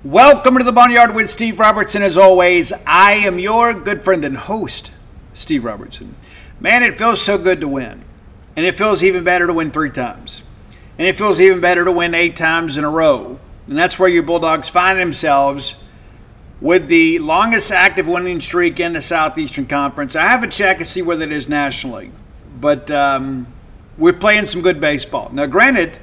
Welcome to the Boneyard with Steve Robertson. As always, I am your good friend and host, Steve Robertson. Man, it feels so good to win. And it feels even better to win 3 times. And it feels even better to win 8 times in a row. And that's where your Bulldogs find themselves with the longest active winning streak in the Southeastern Conference. I haven't checked to see whether it is nationally. But we're playing some good baseball. Now, granted,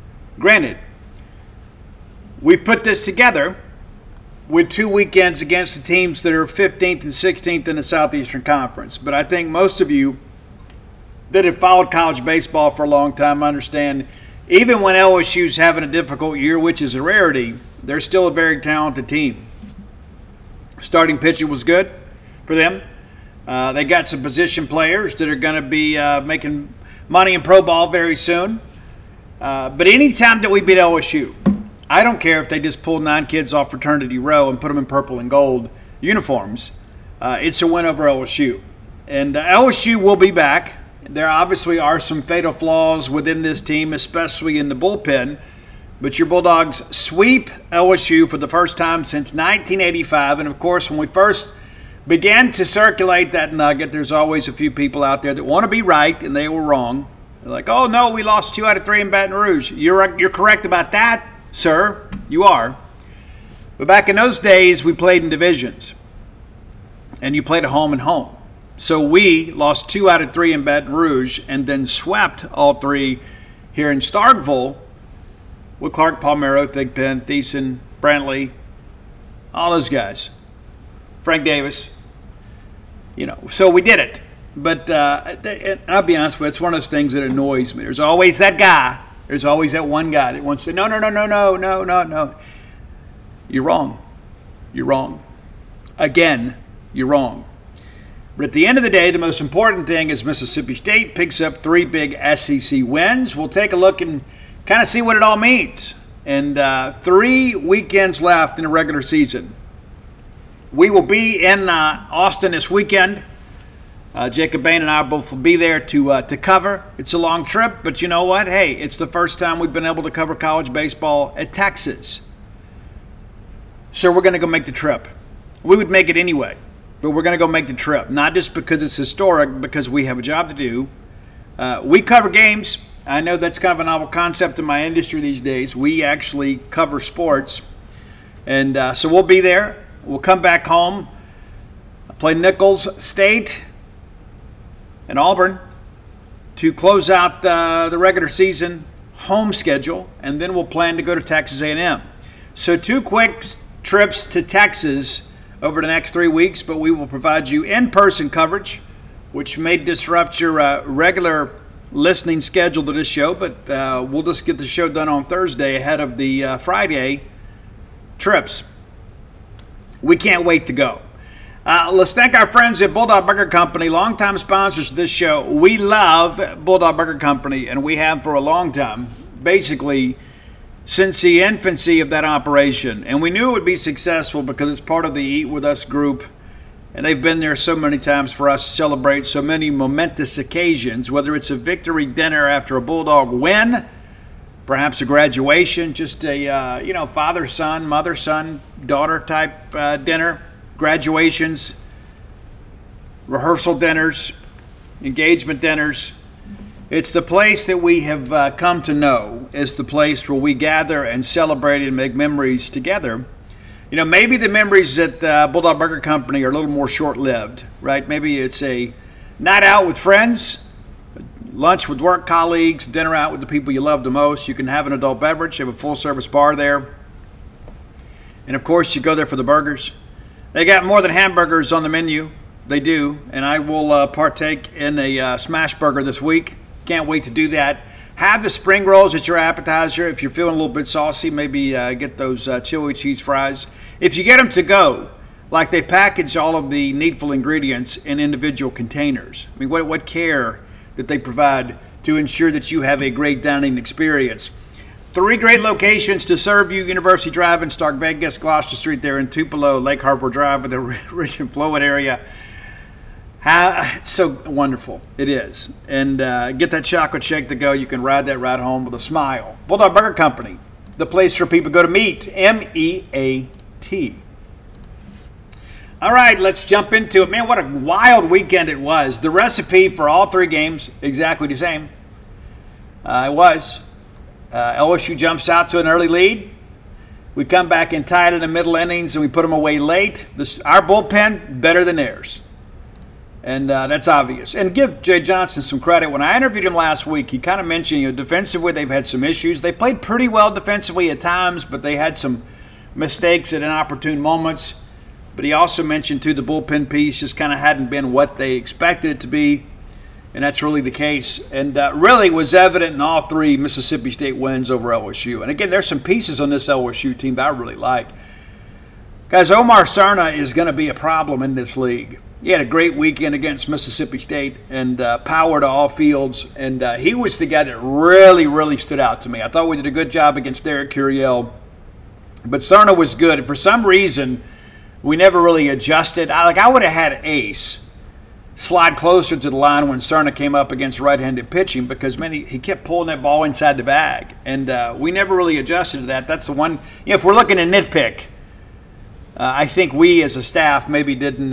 we put this together with 2 weekends against the teams that are 15th and 16th in the Southeastern Conference. But I think most of you that have followed college baseball for a long time understand even when LSU's having a difficult year, which is a rarity, they're still a very talented team. Starting pitching was good for them. They got some position players that are going to be making money in pro ball very soon. But anytime that we beat LSU, I don't care if they just pulled 9 kids off fraternity row and put them in purple and gold uniforms. It's a win over LSU. And LSU will be back. There obviously are some fatal flaws within this team, especially in the bullpen. But your Bulldogs sweep LSU for the first time since 1985. And, of course, when we first began to circulate that nugget, there's always a few people out there that want to be right, and they were wrong. They're like, oh, no, we lost 2 out of 3 in Baton Rouge. You're correct about that. Sir, you are. But back in those days, we played in divisions. And you played at home and home. So we lost 2 out of 3 in Baton Rouge and then swept all 3 here in Starkville with Clark, Palmero, Thigpen, Thiessen, Brantley, all those guys. Frank Davis. So we did it. But I'll be honest with you, it's one of those things that annoys me. There's always that guy. There's always that one guy that wants to say, no. You're wrong. Again, you're wrong. But at the end of the day, the most important thing is Mississippi State picks up 3 big SEC wins. We'll take a look and kind of see what it all means. And 3 weekends left in the regular season. We will be in Austin this weekend. Jacob Bain and I both will be there to cover. It's a long trip, but you know what? Hey, it's the first time we've been able to cover college baseball at Texas. So we're going to go make the trip. We would make it anyway, but we're going to go make the trip. Not just because it's historic, because we have a job to do. We cover games. I know that's kind of a novel concept in my industry these days. We actually cover sports. And so we'll be there. We'll come back home, play Nicholls State and Auburn to close out the regular season home schedule, and then we'll plan to go to Texas A&M. So 2 quick trips to Texas over the next 3 weeks, but we will provide you in-person coverage, which may disrupt your regular listening schedule to this show, but we'll just get the show done on Thursday ahead of the Friday trips. We can't wait to go. Let's thank our friends at Bulldog Burger Company, longtime sponsors of this show. We love Bulldog Burger Company, and we have for a long time, basically since the infancy of that operation. And we knew it would be successful because it's part of the Eat With Us group, and they've been there so many times for us to celebrate so many momentous occasions, whether it's a victory dinner after a Bulldog win, perhaps a graduation, just a father-son, mother-son, daughter type dinner, graduations, rehearsal dinners, engagement dinners. It's the place that we have come to know as the place where we gather and celebrate and make memories together. Maybe the memories at Bulldog Burger Company are a little more short-lived, right? Maybe it's a night out with friends, lunch with work colleagues, dinner out with the people you love the most. You can have an adult beverage, you have a full-service bar there. And, of course, you go there for the burgers. They got more than hamburgers on the menu. They do. And I will partake in a smash burger this week. Can't wait to do that. Have the spring rolls at your appetizer. If you're feeling a little bit saucy, maybe get those chili cheese fries. If you get them to go, like they package all of the needful ingredients in individual containers. I mean, what care that they provide to ensure that you have a great dining experience. 3 great locations to serve you: University Drive in Stark Vegas, Gloucester Street there in Tupelo, Lake Harbor Drive in the Rich and Flowood area. It's so wonderful. It is. And get that chocolate shake to go. You can ride that ride home with a smile. Bulldog Burger Company, the place for people to go to meet, MEAT. All right, let's jump into it. Man, what a wild weekend it was. The recipe for all three games, exactly the same. It was. LSU jumps out to an early lead. We come back and tie it in the middle innings, and we put them away late. Our bullpen, better than theirs. And that's obvious. And give Jay Johnson some credit. When I interviewed him last week, he kind of mentioned, defensively they've had some issues. They played pretty well defensively at times, but they had some mistakes at inopportune moments. But he also mentioned, too, the bullpen piece just kind of hadn't been what they expected it to be. And that's really the case. And really was evident in all three Mississippi State wins over LSU. And again, there's some pieces on this LSU team that I really like. Guys, Omar Cerna is going to be a problem in this league. He had a great weekend against Mississippi State and power to all fields. And he was the guy that really, really stood out to me. I thought we did a good job against Derek Curiel. But Cerna was good. And for some reason, we never really adjusted. I would have had Ace slide closer to the line when Cerna came up against right-handed pitching because, man, he kept pulling that ball inside the bag. And we never really adjusted to that. That's the one, if we're looking to nitpick, I think we as a staff maybe didn't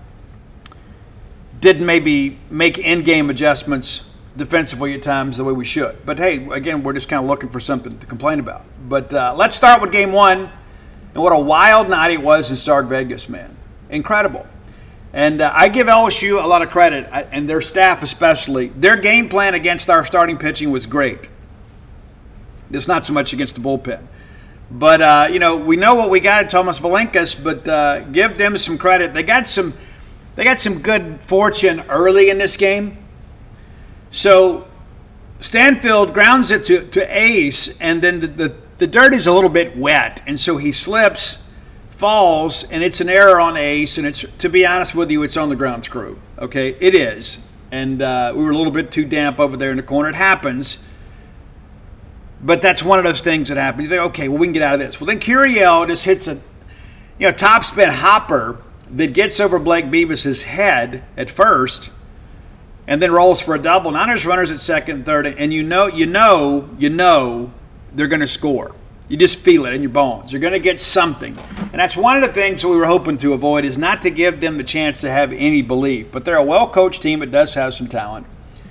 maybe make in-game adjustments defensively at times the way we should. But, hey, again, we're just kind of looking for something to complain about. But let's start with Game 1. And what a wild night it was in Stark Vegas, man. Incredible. And I give LSU a lot of credit, and their staff especially. Their game plan against our starting pitching was great. It's not so much against the bullpen. But, we know what we got at Thomas Valenkas, but give them some credit. They got some good fortune early in this game. So Stanfield grounds it to Ace, and then the dirt is a little bit wet, and so he slips, falls, and it's an error on Ace, and it's, to be honest with you, it's on the ground screw. Okay, it is. And we were a little bit too damp over there in the corner. It happens. But that's one of those things that happens. You think, okay, well, we can get out of this. Well, then Curiel just hits a topspin hopper that gets over Blake Beavis's head at first and then rolls for a double. Now there's runners at second and third, and you know they're going to score. You just feel it in your bones. You're going to get something. And that's one of the things that we were hoping to avoid, is not to give them the chance to have any belief. But they're a well-coached team that does have some talent.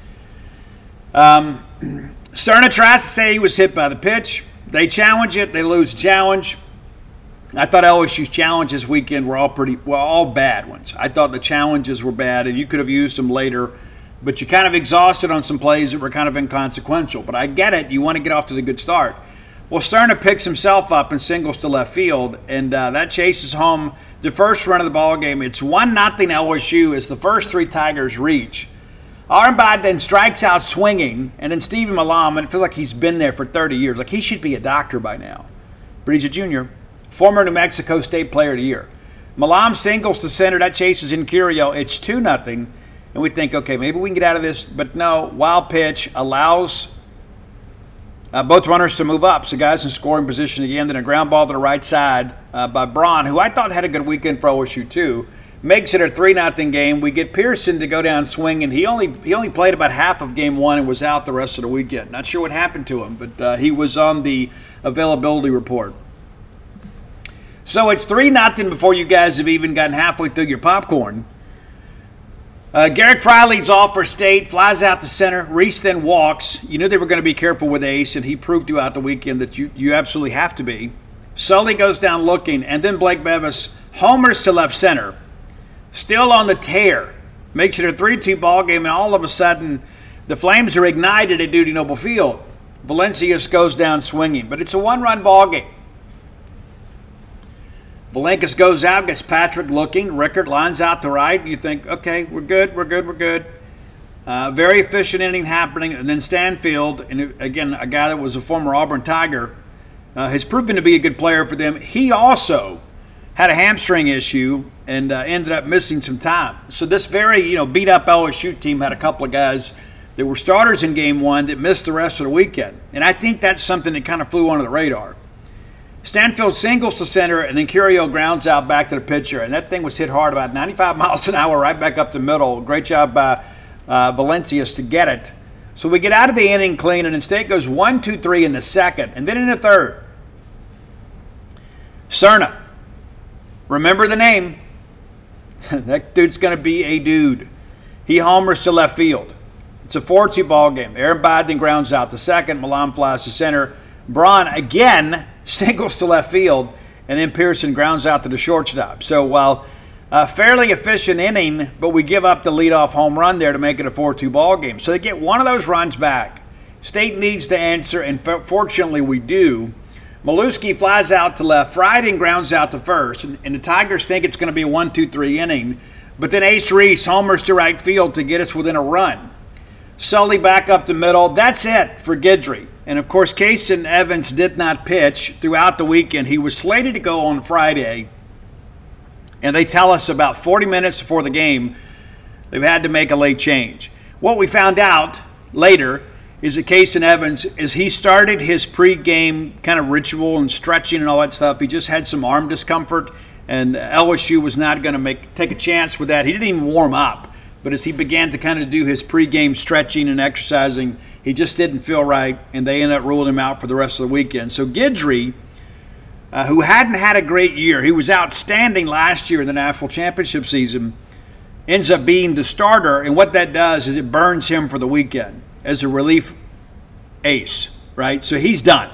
Cerna tries to say he was hit by the pitch. They challenge it. They lose the challenge. I thought LSU's challenges weekend were all bad ones. I thought the challenges were bad, and you could have used them later. But you kind of exhausted on some plays that were kind of inconsequential. But I get it. You want to get off to the good start. Well, Cerna picks himself up and singles to left field, and that chases home the first run of the ball game. It's 1-0 LSU as the first three Tigers reach. Armbad then strikes out swinging, and then Stephen Malam, and it feels like he's been there for 30 years. Like he should be a doctor by now. But he's a junior. Former New Mexico State Player of the Year. Malam singles to center. That chases in Curiel. It's 2-0. And we think, okay, maybe we can get out of this. But no, wild pitch allows both runners to move up. So guys in scoring position again. Then a ground ball to the right side by Braun, who I thought had a good weekend for OSU too. Makes it a 3-0 game. We get Pearson to go down swinging. He only played about half of game one and was out the rest of the weekend. Not sure what happened to him, but he was on the availability report. So it's 3-0 before you guys have even gotten halfway through your popcorn. Garrick Fry leads off for State, flies out to center. Reese then walks. You knew they were going to be careful with Ace, and he proved throughout the weekend that you absolutely have to be. Sully goes down looking, and then Blake Bevis homers to left center. Still on the tear. Makes it a 3-2 ball game, and all of a sudden, the Flames are ignited at Dudy Noble Field. Valencius goes down swinging, but it's a one-run ball game. Valencius goes out, gets Patrick looking. Rickert lines out to right. You think, okay, we're good. Very efficient inning happening. And then Stanfield, and again, a guy that was a former Auburn Tiger, has proven to be a good player for them. He also had a hamstring issue and ended up missing some time. So this very beat-up LSU team had a couple of guys that were starters in game one that missed the rest of the weekend. And I think that's something that kind of flew under the radar. Stanfield singles to center, and then Curiel grounds out back to the pitcher. And that thing was hit hard, about 95 miles an hour, right back up the middle. Great job by Valencius to get it. So we get out of the inning clean, and then State goes 1-2-3 in the second. And then in the third, Cerna. Remember the name. That dude's going to be a dude. He homers to left field. It's a 4-2 ball game. Aaron Biden grounds out to second. Milan flies to center. Braun again singles to left field. And then Pearson grounds out to the shortstop. So while a fairly efficient inning, but we give up the leadoff home run there to make it a 4-2 ball game. So they get one of those runs back. State needs to answer, and fortunately we do. Milewski flies out to left. Friday grounds out to first. And the Tigers think it's going to be a 1-2-3 inning. But then Ace Reese homers to right field to get us within a run. Sully back up the middle. That's it for Guidry. And, of course, Kason Evans did not pitch throughout the weekend. He was slated to go on Friday. And they tell us about 40 minutes before the game they've had to make a late change. What we found out later is that Kason Evans, as he started his pregame kind of ritual and stretching and all that stuff, he just had some arm discomfort, and LSU was not going to take a chance with that. He didn't even warm up. But as he began to kind of do his pregame stretching and exercising, he just didn't feel right, and they ended up ruling him out for the rest of the weekend. So Guidry, who hadn't had a great year, he was outstanding last year in the national championship season, ends up being the starter, and what that does is it burns him for the weekend as a relief ace, right? So he's done.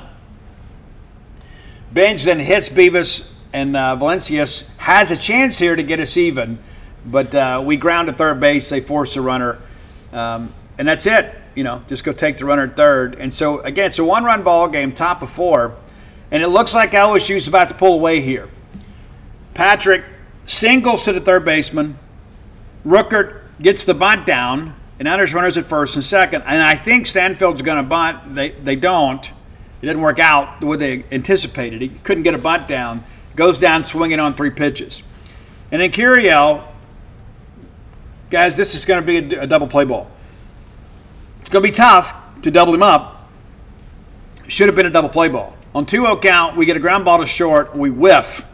Bench then hits Beavis, and Valencias has a chance here to get us even. But we ground to third base. They force a runner. And that's it. Just go take the runner at third. And so, again, it's a one-run ball game, top of 4. And it looks like LSU's about to pull away here. Patrick singles to the third baseman. Ruckert gets the bunt down. And now there's runners at first and second. And I think Stanfield's going to bunt. They don't. It didn't work out the way they anticipated. He couldn't get a bunt down. Goes down swinging on 3 pitches. And then Curiel, guys, this is going to be a double play ball. It's going to be tough to double him up. Should have been a double play ball. On 2-0 count, we get a ground ball to short. We whiff.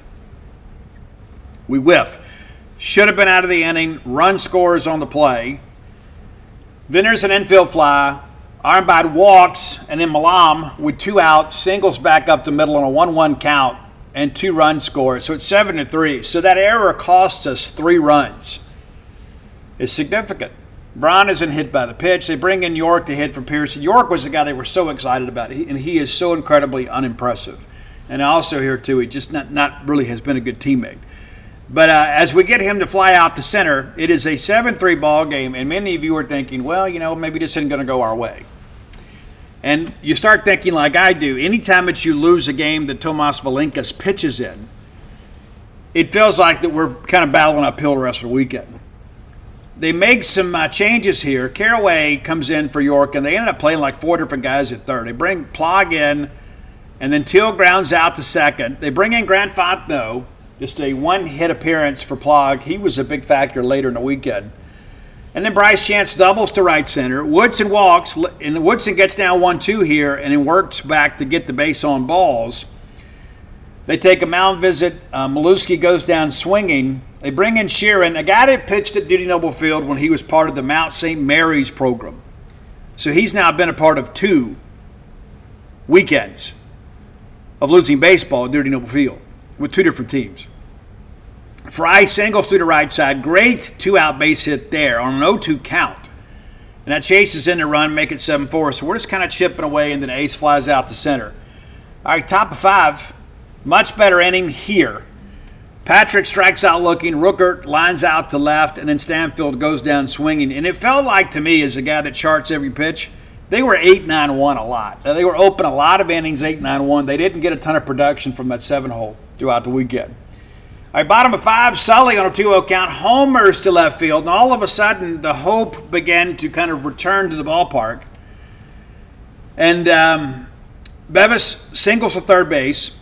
Should have been out of the inning. Run scores on the play. Then there's an infield fly. Armbad walks, and then Malam, with 2 outs, singles back up the middle on a 1-1 count and 2 runs scored. So it's 7-3. So that error cost us 3 runs. It's significant. Braun isn't hit by the pitch. They bring in York to hit for Pearson. York was the guy they were so excited about, and he is so incredibly unimpressive. And also here, too, he just not really has been a good teammate. But as we get him to fly out to center, it is a 7-3 ball game, and many of you are thinking, well, maybe this isn't going to go our way. And you start thinking like I do. Anytime that you lose a game that Tomas Valinkas pitches in, it feels like that we're kind of battling uphill the rest of the weekend. They make some changes here. Caraway comes in for York, and they ended up playing like 4 different guys at third. They bring Plog in, and then Teal grounds out to second. They bring in Grant Fontenot, just a 1-hit appearance for Plog. He was a big factor later in the weekend. And then Bryce Chance doubles to right center. Woodson walks, and Woodson gets down 1-2 here and then works back to get the base on balls. They take a mound visit. Milewski goes down swinging. They bring in Sheeran, a guy that pitched at Dudy Noble Field when he was part of the Mount St. Mary's program. So he's now been a part of 2 weekends of losing baseball at Dudy Noble Field with 2 different teams. Fry singles through the right side. Great 2-out base hit there on an 0-2 count. And that chases in the run, make it 7-4. So we're just kind of chipping away, and then Ace flies out to center. All right, top of 5. Much better inning here. Patrick strikes out looking. Ruckert lines out to left, and then Stanfield goes down swinging. And it felt like to me, as a guy that charts every pitch, they were 8-9-1 a lot. They were open a lot of innings, 8-9-1. They didn't get a ton of production from that 7-hole throughout the weekend. All right, bottom of 5, Sully on a 2-0 count, homers to left field, and all of a sudden the hope began to kind of return to the ballpark. And Bevis singles to third base,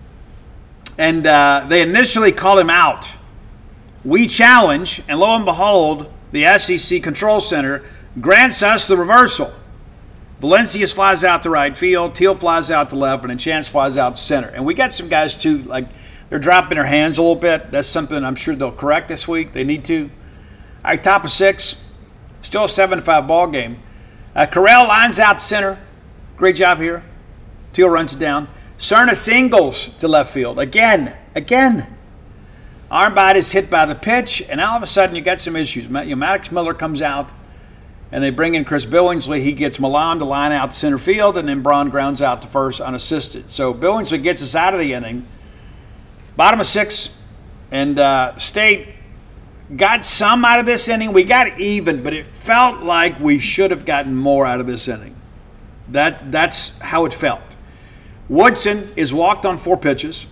and they initially call him out. We challenge, and lo and behold, the SEC Control Center grants us the reversal. Valencias flies out to right field, Teal flies out to left, and then Chance flies out to center. And we got some guys, too, like they're dropping their hands a little bit. That's something I'm sure they'll correct this week. They need to. All right, top of 6. Still a 7-5 ball game. Corral lines out to center. Great job here. Teal runs it down. Cerna singles to left field. Again. Armbide is hit by the pitch, and all of a sudden you got some issues. Maddox Miller comes out, and they bring in Chris Billingsley. He gets Milan to line out to center field, and then Braun grounds out to first unassisted. So Billingsley gets us out of the inning. Bottom of 6, and State got some out of this inning. We got even, but it felt like we should have gotten more out of this inning. That's how it felt. Woodson is walked on 4 pitches,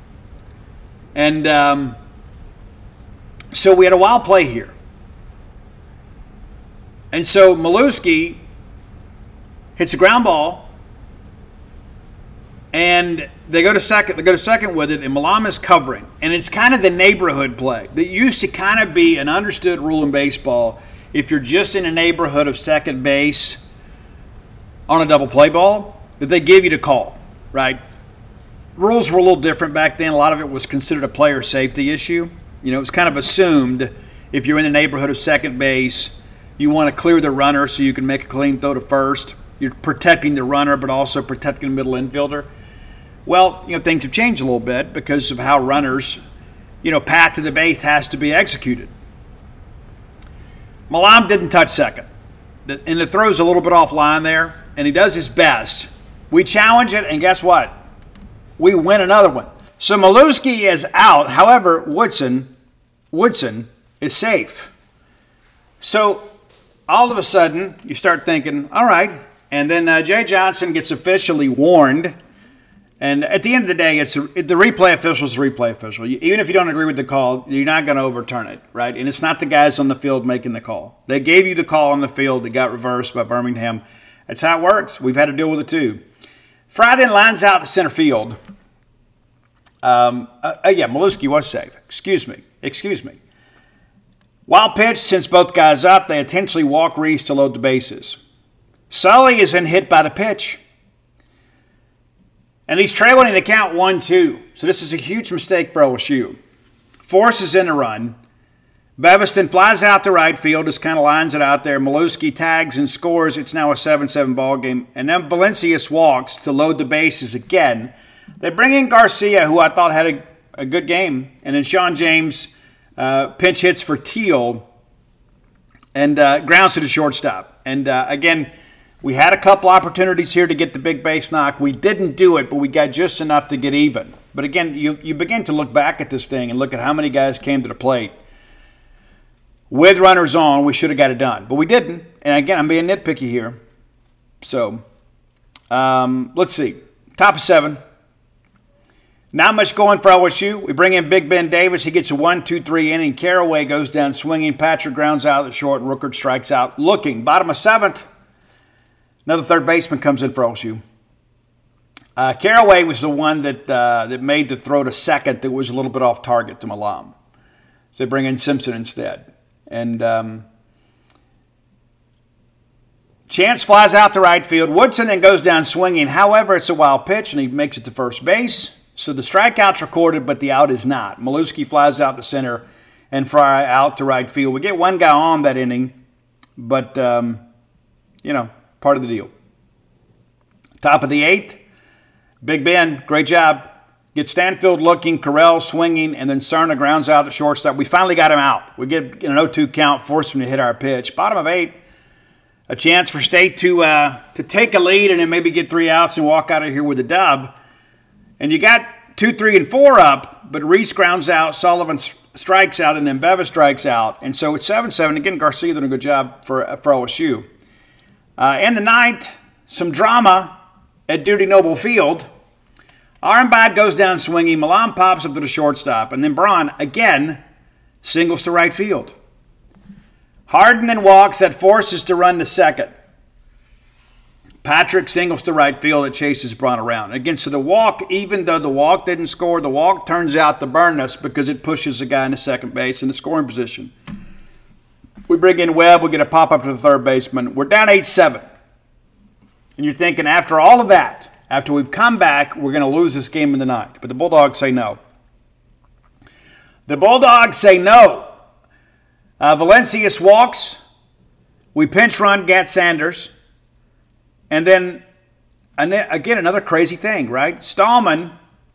and so we had a wild play here. And so Milewski hits a ground ball, and they go to second with it, and Milan is covering. And it's kind of the neighborhood play that used to kind of be an understood rule in baseball. If you're just in a neighborhood of second base on a double play ball, that they give you the call, right? Rules were a little different back then. A lot of it was considered a player safety issue. It was kind of assumed if you're in the neighborhood of second base, you want to clear the runner so you can make a clean throw to first. You're protecting the runner, but also protecting the middle infielder. Well, things have changed a little bit because of how runners, path to the base has to be executed. Milan didn't touch second. And the throw's a little bit offline there, and he does his best. We challenge it, and guess what? We win another one. So Milewski is out. However, Woodson is safe. So all of a sudden, you start thinking, all right. And then Jay Johnson gets officially warned. And at the end of the day, the replay official is the replay official. Even if you don't agree with the call, you're not going to overturn it, right? And it's not the guys on the field making the call. They gave you the call on the field. It got reversed by Birmingham. That's how it works. We've had to deal with it too. Fry then lines out to center field. Milewski was safe. Excuse me. Wild pitch, since both guys up, they intentionally walk Reese to load the bases. Sully is then hit by the pitch. And he's trailing in the count 1-2. So this is a huge mistake for LSU. Forces in a run. Beviston flies out to right field, just kind of lines it out there. Milewski tags and scores. It's now a 7-7 ball game. And then Valencius walks to load the bases again. They bring in Garcia, who I thought had a good game. And then Sean James pinch hits for Teal and grounds to the shortstop. And again, we had a couple opportunities here to get the big base knock. We didn't do it, but we got just enough to get even. But again, you begin to look back at this thing and look at how many guys came to the plate. With runners on, we should have got it done. But we didn't. And again, I'm being nitpicky here. So, let's see. Top of 7. Not much going for LSU. We bring in Big Ben Davis. He gets a 1-2-3 inning. Caraway goes down swinging. Patrick grounds out at short. Rookert strikes out. Looking. Bottom of 7th. Another third baseman comes in for LSU. Caraway was the one that made the throw to second that was a little bit off target to Milan. So they bring in Simpson instead. And Chance flies out to right field. Woodson then goes down swinging. However, it's a wild pitch, and he makes it to first base. So the strikeout's recorded, but the out is not. Milewski flies out to center and Fry out to right field. We get one guy on that inning, but, part of the deal. Top of the 8th, Big Ben, great job. Gets Stanfield looking, Carell swinging, and then Cerna grounds out at shortstop. We finally got him out. We get an 0-2 count, force him to hit our pitch. Bottom of 8, a chance for State to take a lead and then maybe get 3 outs and walk out of here with a dub. And you got 2, 3, and 4 up, but Reese grounds out, Sullivan strikes out, and then Bevis strikes out. And so it's 7-7. Again, Garcia doing a good job for LSU. In the 9th, some drama at Duty Noble Field. Armbide goes down swinging. Milan pops up to the shortstop. And then Braun, again, singles to right field. Harden then walks. That forces to run to second. Patrick singles to right field. It chases Braun around. Again, so the walk, even though the walk didn't score, the walk turns out to burn us because it pushes the guy into second base in the scoring position. We bring in Webb. We get a pop-up to the third baseman. We're down 8-7. And you're thinking, after all of that, after we've come back, we're going to lose this game in the 9th. But the Bulldogs say no. The Bulldogs say no. Valencius walks. We pinch run Gat Sanders. And then And then, again, another crazy thing, right? Stallman,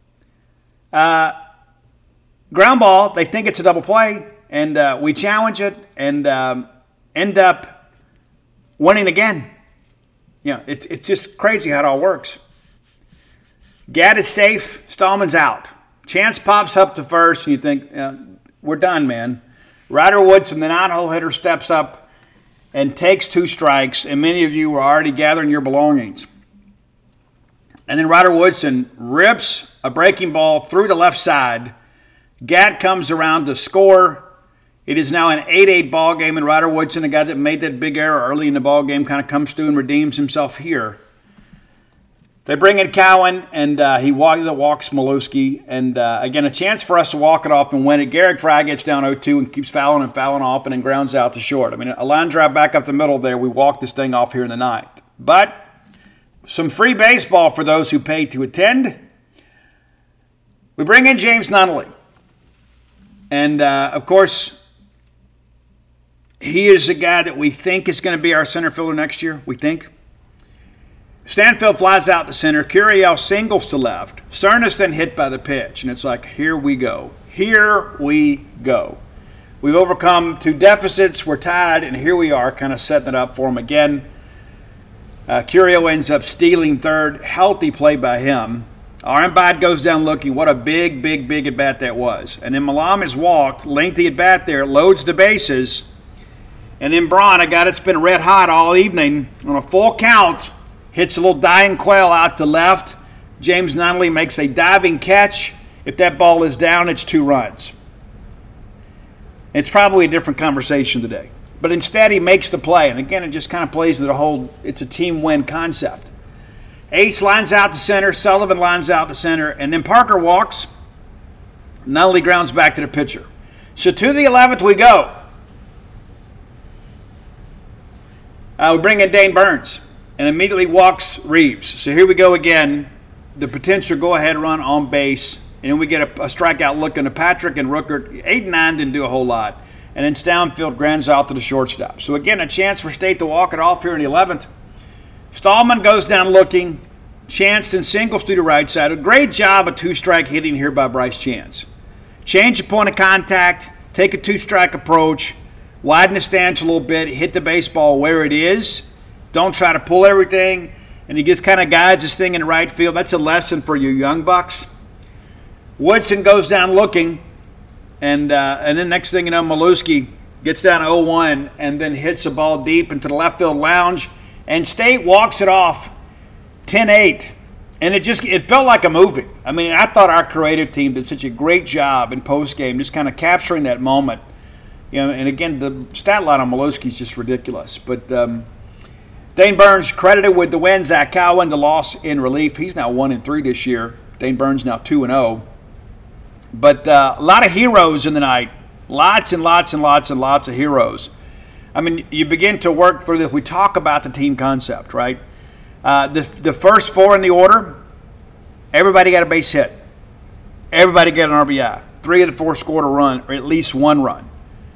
ground ball, they think it's a double play, and we challenge it and end up winning again. It's just crazy how it all works. Gadd is safe. Stallman's out. Chance pops up to first, and you think, we're done, man. Ryder Woodson, the 9-hole hitter, steps up and takes 2 strikes, and many of you were already gathering your belongings. And then Ryder Woodson rips a breaking ball through the left side. Gadd comes around to score. It is now an 8-8 ball game, and Ryder Woodson, the guy that made that big error early in the ball game, kind of comes through and redeems himself here. They bring in Cowan, and he walks Milewski. And, again, a chance for us to walk it off and win it. Garrett Fry gets down 0-2 and keeps fouling off and then grounds out to short. I mean, a line drive back up the middle there. We walked this thing off here in the ninth. But some free baseball for those who paid to attend. We bring in James Nunnally. And, of course, he is a guy that we think is going to be our center fielder next year, we think. Stanfield flies out to center. Curiel singles to left. Cernus then hit by the pitch. And it's like, here we go. Here we go. We've overcome 2 deficits. We're tied, and here we are kind of setting it up for him again. Curiel ends up stealing third. Healthy play by him. Armbide goes down looking. What a big at-bat that was. And then Malam is walked. Lengthy at-bat there. Loads the bases. And then Braun, a guy that's been red hot all evening, on a full count, hits a little dying quail out to left. James Nunnally makes a diving catch. If that ball is down, it's 2 runs. It's probably a different conversation today. But instead, he makes the play. And again, it just kind of plays into the whole, it's a team win concept. Ace lines out to center. Sullivan lines out to center. And then Parker walks. Nunnally grounds back to the pitcher. So to the 11th we go. We bring in Dane Burns. And immediately walks Reeves. So here we go again. The potential go-ahead run on base. And then we get a strikeout look into Patrick and Rooker. 8 and 9 didn't do a whole lot. And then Stownfield grounds out to the shortstop. So again, a chance for State to walk it off here in the 11th. Stallman goes down looking. Chance then singles to the right side. A great job of 2-strike hitting here by Bryce Chance. Change the point of contact. Take a 2-strike approach. Widen the stance a little bit. Hit the baseball where it is. Don't try to pull everything. And he just kind of guides this thing in the right field. That's a lesson for you young bucks. Woodson goes down looking. And then next thing you know, Milewski gets down to 0-1 and then hits a ball deep into the left field lounge. And State walks it off 10-8. And it felt like a movie. I mean, I thought our creative team did such a great job in postgame just kind of capturing that moment. And again, the stat line on Milewski is just ridiculous. But Dane Burns credited with the win. Zach Cowan, the loss in relief. He's now 1-3 this year. Dane Burns now 2-0. But a lot of heroes in the night. Lots and lots of heroes. I mean, you begin to work through this. We talk about the team concept, right? The first 4 in the order, everybody got a base hit. Everybody got an RBI. 3 of the 4 scored a run, or at least 1 run.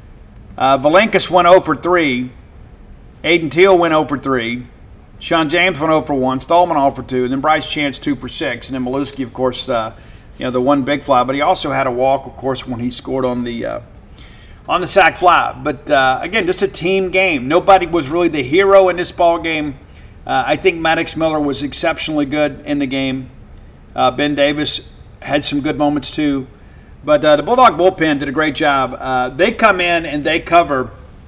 Valenkus went 0 for 3. Aiden Teal went 0 for 3. Sean James went 0 for 1. Stallman 0 for 2. And then Bryce Chance 2 for 6. And then Milewski, of course, the one big fly. But he also had a walk, of course, when he scored on the sac fly. But, again, just a team game. Nobody was really the hero in this ball game. I think Maddox Miller was exceptionally good in the game. Ben Davis had some good moments too. But the Bulldog bullpen did a great job. They come in and they cover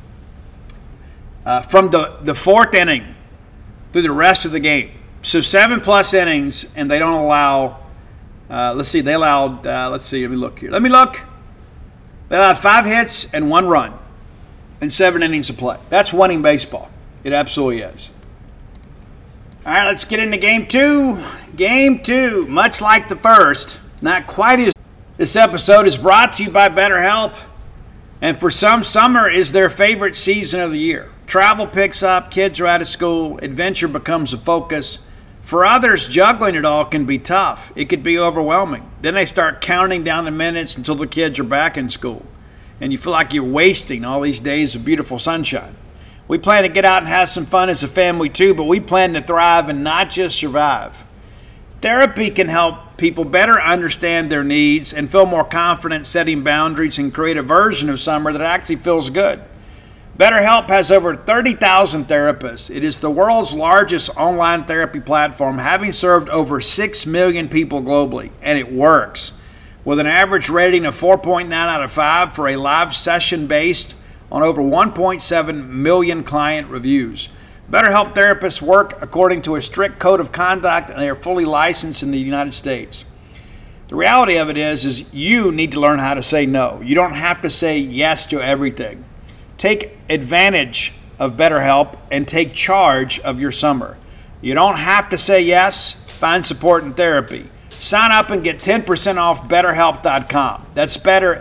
from the 4th inning through the rest of the game. So 7+ innings, and they don't allow they allowed, let me look here. They allowed 5 hits and 1 run in 7 innings of play. That's winning baseball. It absolutely is. All right, let's get into Game 2. Game 2, much like the first, not quite as. This episode is brought to you by BetterHelp. And for some, summer is their favorite season of the year. Travel picks up, kids are out of school, adventure becomes a focus. For others, juggling it all can be tough. It could be overwhelming. Then they start counting down the minutes until the kids are back in school. And you feel like you're wasting all these days of beautiful sunshine. We plan to get out and have some fun as a family too, but we plan to thrive and not just survive. Therapy can help people better understand their needs and feel more confident setting boundaries and create a version of summer that actually feels good. BetterHelp has over 30,000 therapists. It is the world's largest online therapy platform, having served over 6 million people globally, and it works. With an average rating of 4.9 out of 5 for a live session based on over 1.7 million client reviews. BetterHelp therapists work according to a strict code of conduct, and they are fully licensed in the United States. The reality of it is you need to learn how to say no. You don't have to say yes to everything. Take advantage of BetterHelp and take charge of your summer. You don't have to say yes. Find support in therapy. Sign up and get 10% off BetterHelp.com. That's better,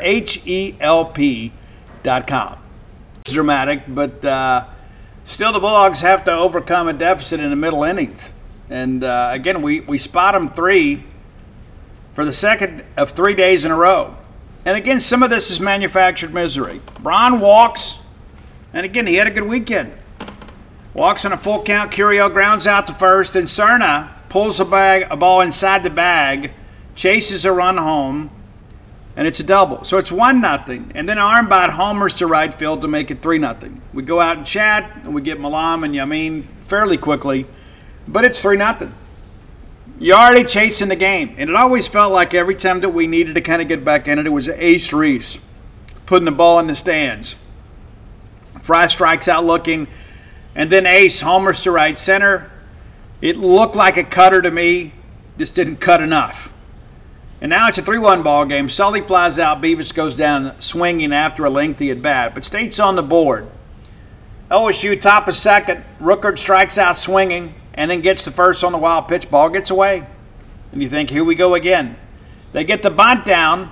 HELP.com. It's dramatic, but still the Bulldogs have to overcome a deficit in the middle innings. And again, we spot them 3 for the second of 3 days in a row. And again, some of this is manufactured misery. Braun walks, and again, he had a good weekend. Walks on a full count, Curiel grounds out to first, and Cerna pulls a ball inside the bag, chases a run home, and it's a double. So it's 1-0. And then Armbod homers to right field to make it 3-0. We go out and chat, and we get Malam and Yamin fairly quickly, but it's 3-0. You're already chasing the game. And it always felt like every time that we needed to kind of get back in it, it was Ace Reese putting the ball in the stands. Fry strikes out looking, and then Ace homers to right center. It looked like a cutter to me, just didn't cut enough. And now it's a 3-1 ball game. Sully flies out. Beavis goes down swinging after a lengthy at bat, but State's on the board. OSU top of second. Ruckert strikes out swinging and then gets to first on the wild pitch. Ball gets away. And you think, here we go again. They get the bunt down,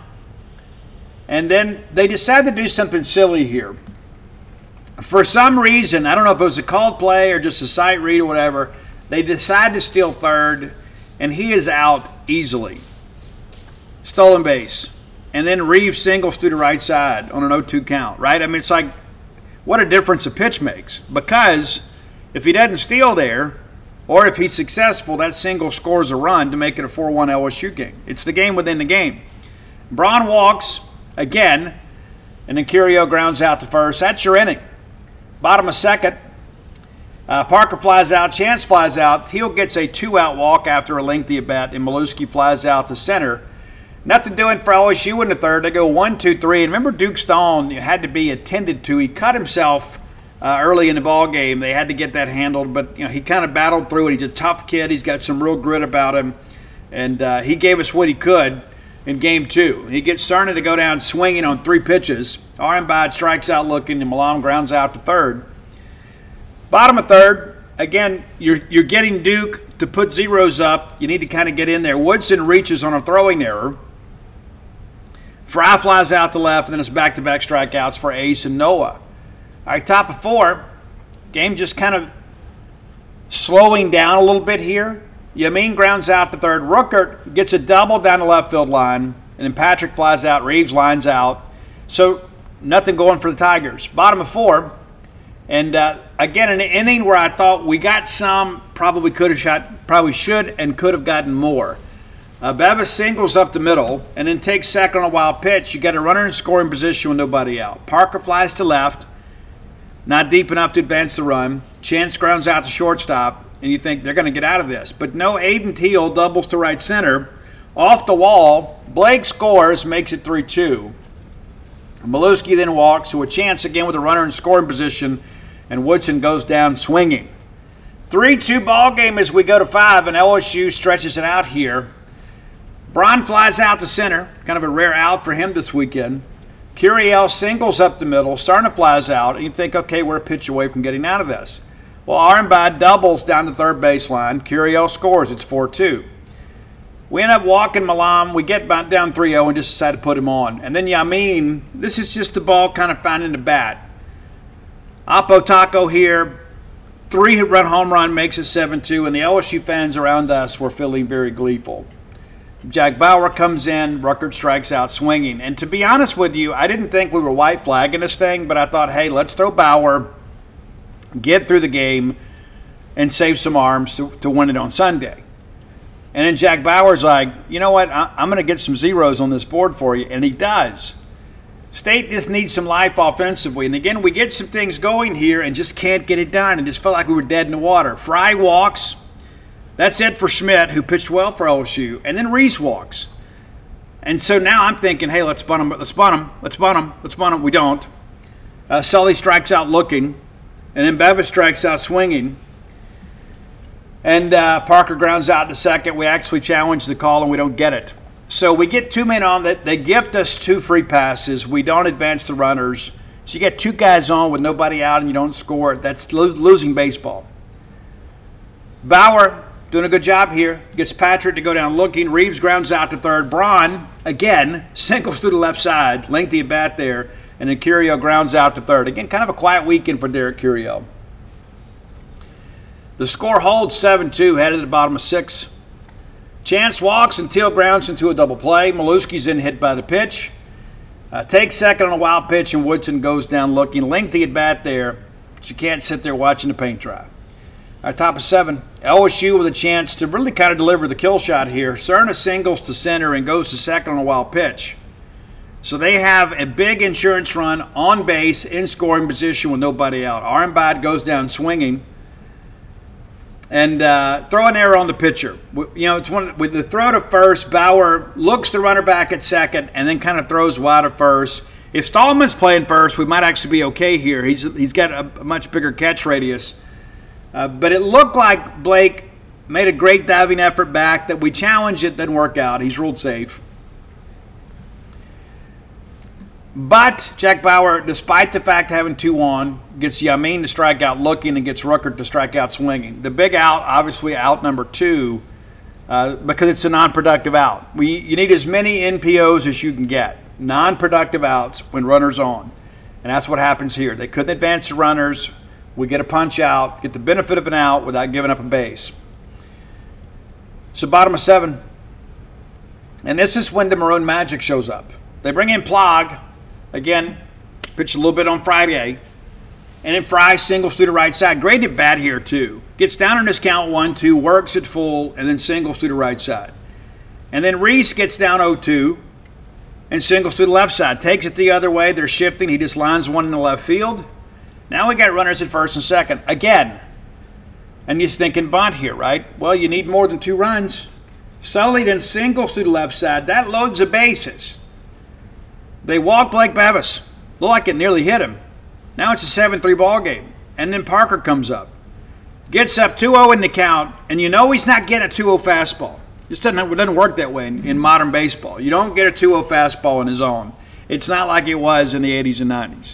and then they decide to do something silly here. For some reason, I don't know if it was a called play or just a sight read or whatever, they decide to steal third, and he is out easily. Stolen base. And then Reeves singles to the right side on an 0-2 count, right? I mean, it's like, what a difference a pitch makes. Because if he doesn't steal there, or if he's successful, that single scores a run to make it a 4-1 LSU game. It's the game within the game. Braun walks again, and then Curiel grounds out to first. That's your inning. Bottom of second. Parker flies out. Chance flies out. Teal gets a 2-out walk after a lengthy at bat, and Milewski flies out to center. Nothing doing for LSU in the third. They go 1-2-3. And remember, Duke Stone had to be attended to. He cut himself early in the ball game. They had to get that handled, but he kind of battled through it. He's a tough kid. He's got some real grit about him, and he gave us what he could in game 2. He gets Cerna to go down swinging on 3 pitches. Armbod strikes out looking, and Malam grounds out to third. Bottom of third, again, you're getting Duke to put zeros up. You need to kind of get in there. Woodson reaches on a throwing error. Fry flies out to left, and then it's back-to-back strikeouts for Ace and Noah. All right, top of 4. Game just kind of slowing down a little bit here. Yamin grounds out to third. Ruckert gets a double down the left field line, and then Patrick flies out. Reeves lines out. So nothing going for the Tigers. Bottom of 4. And again, an inning where I thought we got some, probably should and could have gotten more. Bevis singles up the middle and then takes second on a wild pitch. You got a runner in scoring position with nobody out. Parker flies to left, not deep enough to advance the run. Chance grounds out to shortstop, and you think they're going to get out of this. But no, Aiden Teal doubles to right center. Off the wall, Blake scores, makes it 3-2. Milewski then walks, so a chance again with a runner in scoring position, and Woodson goes down swinging. 3-2 ball game as we go to 5, and LSU stretches it out here. Braun flies out to center, kind of a rare out for him this weekend. Curiel singles up the middle, Cerna flies out, and you think, okay, we're a pitch away from getting out of this. Well, Armbod doubles down the third baseline. Curiel scores. It's 4-2. We end up walking Malam. We get down 3-0 and just decide to put him on. And then Yamin, this is just the ball kind of finding the bat. Apo Taco here, 3-run home run makes it 7-2, and the LSU fans around us were feeling very gleeful. Jack Bauer comes in, Ruckert strikes out swinging. And to be honest with you, I didn't think we were white flagging this thing, but I thought, hey, let's throw Bauer get through the game, and save some arms to win it on Sunday. And then Jack Bauer's like, you know what, I'm going to get some zeros on this board for you, and he does. State just needs some life offensively. And again, we get some things going here and just can't get it done. It just felt like we were dead in the water. Fry walks. That's it for Schmidt, who pitched well for LSU. And then Reese walks. And so now I'm thinking, hey, let's bunt him. We don't. Sully strikes out looking. And then Bevis strikes out swinging. And Parker grounds out to second. We actually challenge the call, and we don't get it. So we get 2 men on. They gift us 2 free passes. We don't advance the runners. So you get 2 guys on with nobody out, and you don't score. That's losing baseball. Bauer doing a good job here. Gets Patrick to go down looking. Reeves grounds out to third. Braun, again, singles to the left side. Lengthy at bat there. And then Curio grounds out to third. Again, kind of a quiet weekend for Derek Curio. The score holds 7-2, headed to the bottom of 6. Chance walks and Teal grounds into a double play. Maluski's in hit by the pitch. Takes second on a wild pitch, and Woodson goes down looking. Lengthy at bat there, but you can't sit there watching the paint dry. Our top of 7. LSU with a chance to really kind of deliver the kill shot here. Cerna singles to center and goes to second on a wild pitch. So they have a big insurance run on base in scoring position with nobody out. Armbad goes down swinging. And throw an error on the pitcher. You know, it's with the throw to first, Bauer looks the runner back at second and then kind of throws wide at first. If Stallman's playing first, we might actually be okay here. He's got a much bigger catch radius. But it looked like Blake made a great diving effort back that we challenged. It didn't work out. He's ruled safe. But Jack Bauer, despite the fact of having 2 on, gets Yamin to strike out looking and gets Ruckert to strike out swinging. The big out, obviously out number 2, because it's a non-productive out. You need as many NPOs as you can get. Non-productive outs when runners on. And that's what happens here. They couldn't advance the runners. We get a punch out, get the benefit of an out without giving up a base. So bottom of 7. And this is when the Maroon Magic shows up. They bring in Plog. Again, pitched a little bit on Friday. And then Fry singles to the right side. Great at bat here, too. Gets down on his count 1-2, works it full, and then singles to the right side. And then Reese gets down 0-2 and singles to the left side. Takes it the other way. They're shifting. He just lines one in the left field. Now we got runners at first and second. Again. And you're thinking bunt here, right? Well, you need more than 2 runs. Sully then singles to the left side. That loads the bases. They walk Blake Bevis. Looked like it nearly hit him. Now it's a 7-3 ball game. And then Parker comes up. Gets up 2-0 in the count, and you know he's not getting a 2-0 fastball. It doesn't work that way in modern baseball. You don't get a 2-0 fastball in his zone. It's not like it was in the 80s and 90s.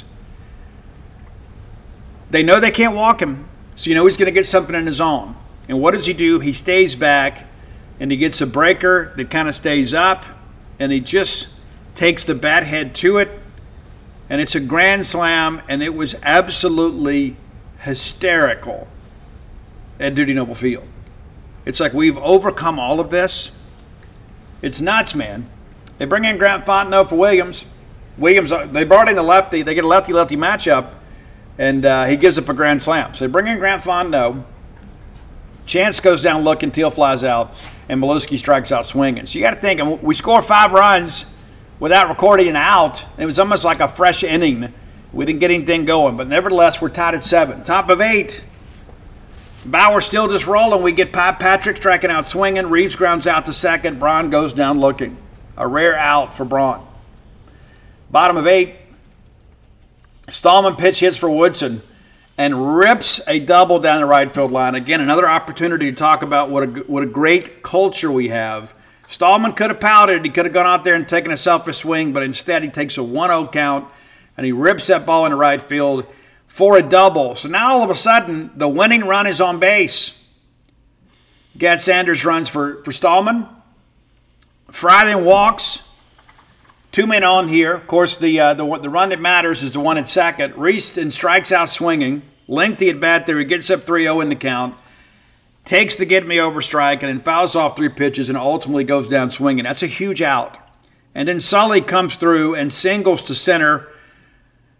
They know they can't walk him, so you know he's going to get something in his zone. And what does he do? He stays back, and he gets a breaker that kind of stays up, and he just takes the bat head to it, and it's a grand slam, and it was absolutely hysterical at Dudy Noble Field. It's like we've overcome all of this. It's nuts, man. They bring in Grant Fontenot for Williams. They brought in the lefty. They get a lefty-lefty matchup, and he gives up a grand slam. So they bring in Grant Fontenot. Chance goes down looking, Teal flies out, and Maluski strikes out swinging. So you got to think, we score 5 runs without recording an out. It was almost like a fresh inning. We didn't get anything going, but nevertheless, we're tied at 7. Top of 8. Bauer still just rolling. We get Patrick striking out swinging. Reeves grounds out to second. Braun goes down looking. A rare out for Braun. Bottom of 8. Stallman pitch hits for Woodson and rips a double down the right field line. Again, another opportunity to talk about what a great culture we have. Stallman could have pouted. He could have gone out there and taken a selfish swing, but instead he takes a 1-0 count, and he rips that ball into right field for a double. So now all of a sudden, the winning run is on base. Gad Sanders runs for Stallman. Fry then walks. 2 men on here. Of course, the run that matters is the one at second. Reese then strikes out swinging. Lengthy at bat there. He gets up 3-0 in the count. Takes the get-me-over strike and then fouls off 3 pitches and ultimately goes down swinging. That's a huge out. And then Sully comes through and singles to center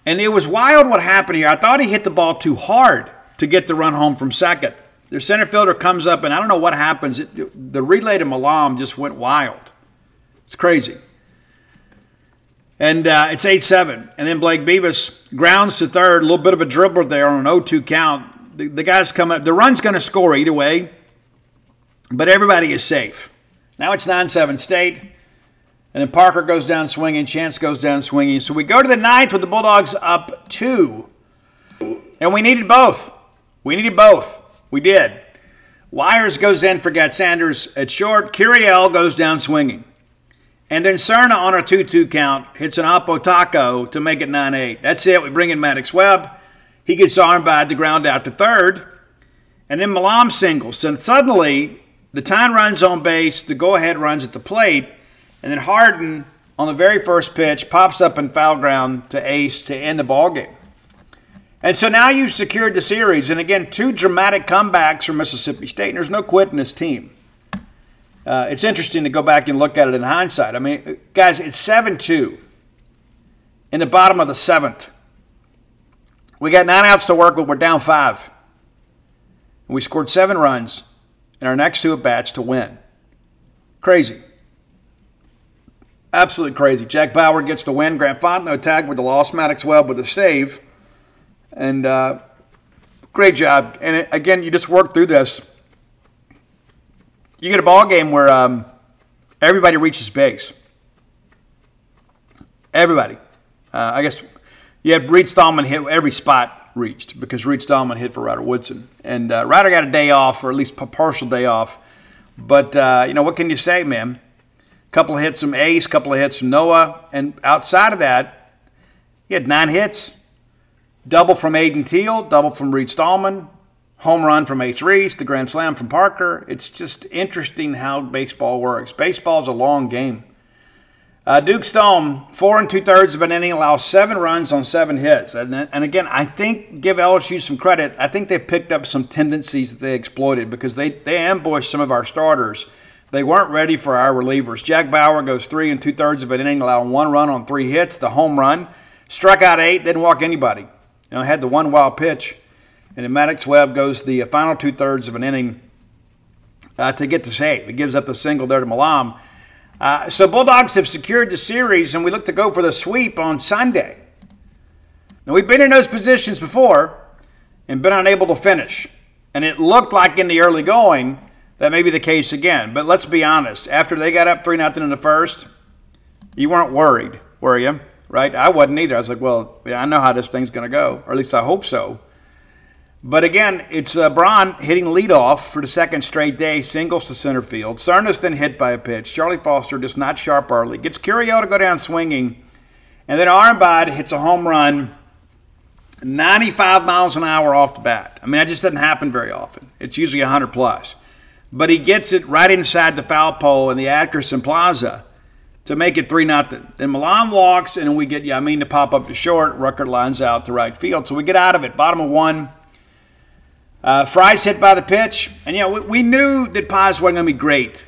And it was wild what happened here. I thought he hit the ball too hard to get the run home from second. Their center fielder comes up, and I don't know what happens. The relay to Malam just went wild. It's crazy. And it's 8-7. And then Blake Beavis grounds to third. A little bit of a dribbler there on an 0-2 count. The guy's coming up. The run's going to score either way, but everybody is safe. Now it's 9-7 State. And then Parker goes down swinging. Chance goes down swinging. So we go to the ninth with the Bulldogs up 2. And we needed both. We did. Wires goes in for Gat Sanders at short. Curiel goes down swinging. And then Cerna on a 2-2 count hits an Oppo Taco to make it 9-8. That's it. We bring in Maddox Webb. He gets armed by the ground out to third. And then Malam singles. And suddenly, the tying runs on base. The go-ahead runs at the plate. And then Harden, on the very first pitch, pops up in foul ground to ace to end the ballgame. And so now you've secured the series. And again, 2 dramatic comebacks from Mississippi State. And there's no quitting this team. It's interesting to go back and look at it in hindsight. I mean, guys, it's 7-2 in the bottom of the 7th. We got 9 outs to work with. We're down 5. And we scored 7 runs in our next 2 at-bats to win. Crazy. Absolutely crazy. Jack Bauer gets the win. Grant Fontenot tagged with the loss. Maddox Webb with a save. And great job. And again, you just work through this. You get a ball game where everybody reaches base. Everybody. I guess you had Reed Stallman hit every spot reached because Reed Stallman hit for Ryder Woodson. And Ryder got a day off, or at least a partial day off. But, what can you say, man? Couple of hits from Ace, couple of hits from Noah. And outside of that, he had 9 hits. Double from Aiden Teal, double from Reed Stallman, home run from Ace Reese, the grand slam from Parker. It's just interesting how baseball works. Baseball's a long game. Duke Stone, 4 2/3 of an inning, allows 7 runs on 7 hits. And again, I think, give LSU some credit, I think they picked up some tendencies that they exploited because they ambushed some of our starters. They weren't ready for our relievers. Jack Bauer goes 3 2/3 of an inning, allowing 1 run on 3 hits, the home run. Struck out 8, didn't walk anybody. Had the 1 wild pitch. And then Maddox Webb goes the final 2/3 of an inning to get the save. He gives up a single there to Malam. So Bulldogs have secured the series, and we look to go for the sweep on Sunday. Now, we've been in those positions before and been unable to finish. And it looked like in the early going that may be the case again. But let's be honest. After they got up 3-0 in the first, you weren't worried, were you? Right? I wasn't either. I was like, well, yeah, I know how this thing's going to go, or at least I hope so. But again, it's Braun hitting leadoff for the second straight day, singles to center field. Cerna's then hit by a pitch. Charlie Foster just not sharp early. Gets Curiel to go down swinging. And then Armbide hits a home run 95 miles an hour off the bat. I mean, that just doesn't happen very often. It's usually 100 plus. But he gets it right inside the foul pole in the Atkerson Plaza to make it 3-0. Then Malam walks, and we get Yamin to pop up to short. Rucker lines out to right field. So we get out of it. Bottom of 1. Fry's hit by the pitch. And, we knew that Paz wasn't going to be great.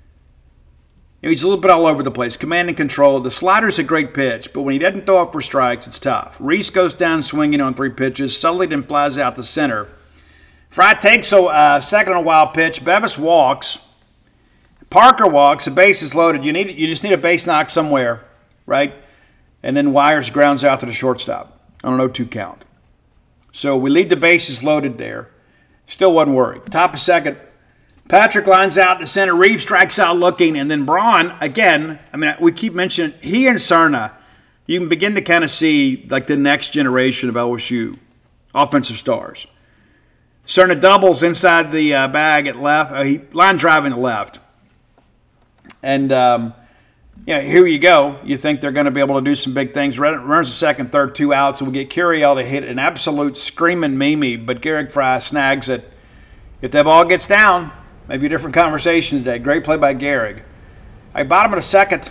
He's a little bit all over the place. Command and control. The slider's a great pitch, but when he doesn't throw it for strikes, it's tough. Reese goes down swinging on 3 pitches. Sully then flies out to center. Fry takes a second on a wild pitch. Bevis walks. Parker walks. The base is loaded. You just need a base knock somewhere, right? And then Wires grounds out to the shortstop on an 0-2 count. So we leave the bases loaded there. Still wasn't worried. Top of second. Patrick lines out to center. Reeves strikes out looking. And then Braun, again, we keep mentioning he and Cerna, you can begin to kind of see like the next generation of LSU offensive stars. Cerna doubles inside the bag at left. He line driving to left. And, here you go. You think they're going to be able to do some big things. Runs the second, third, 2 outs, and we get Curiel to hit an absolute screaming Mimi, but Garrick Fry snags it. If that ball gets down, maybe a different conversation today. Great play by Garrick. Bottom of the second,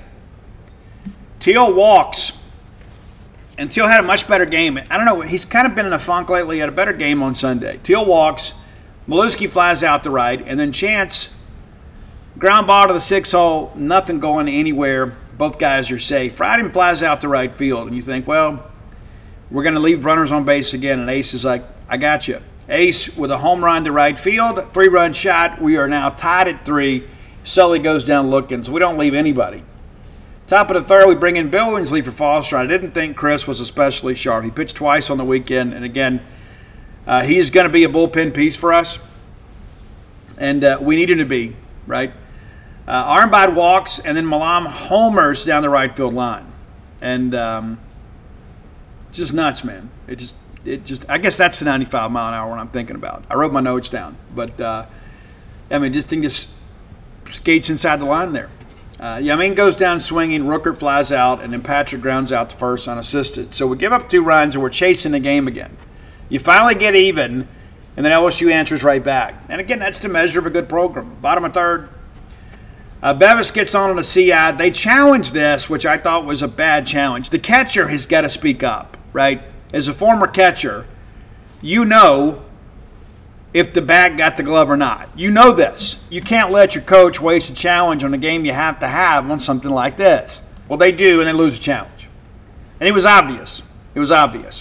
Teal walks. And Teal had a much better game. I don't know. He's kind of been in a funk lately. He had a better game on Sunday. Teal walks. Maluski flies out to right. And then Chance, ground ball to the 6-hole. Nothing going anywhere. Both guys are safe. Friday flies out to right field. And you think, well, We're going to leave runners on base again. And Ace is like, I got you. Ace with a home run to right field, 3-run shot. We are now tied at 3. Sully goes down looking, so we don't leave anybody. Top of the third, we bring in Bill Winsley for Foster. I didn't think Chris was especially sharp. He pitched twice on the weekend, and again, he is going to be a bullpen piece for us, and we need him to be, right? Armbod walks, and then Malam homers down the right field line. And just nuts, man. It just I guess that's the 95-mile-an-hour one I'm thinking about. I wrote my notes down. But, this thing just skates inside the line there. Yamin goes down swinging, Rooker flies out, and then Patrick grounds out to first unassisted. So we give up 2 runs, and we're chasing the game again. You finally get even, and then LSU answers right back. And again, that's the measure of a good program. Bottom of third, Bevis gets on a CI. They challenge this, which I thought was a bad challenge. The catcher has got to speak up, right? As a former catcher, you know if the bat got the glove or not. You know this. You can't let your coach waste a challenge on a game you have to have on something like this. Well, they do, and they lose a challenge. And it was obvious. It was obvious.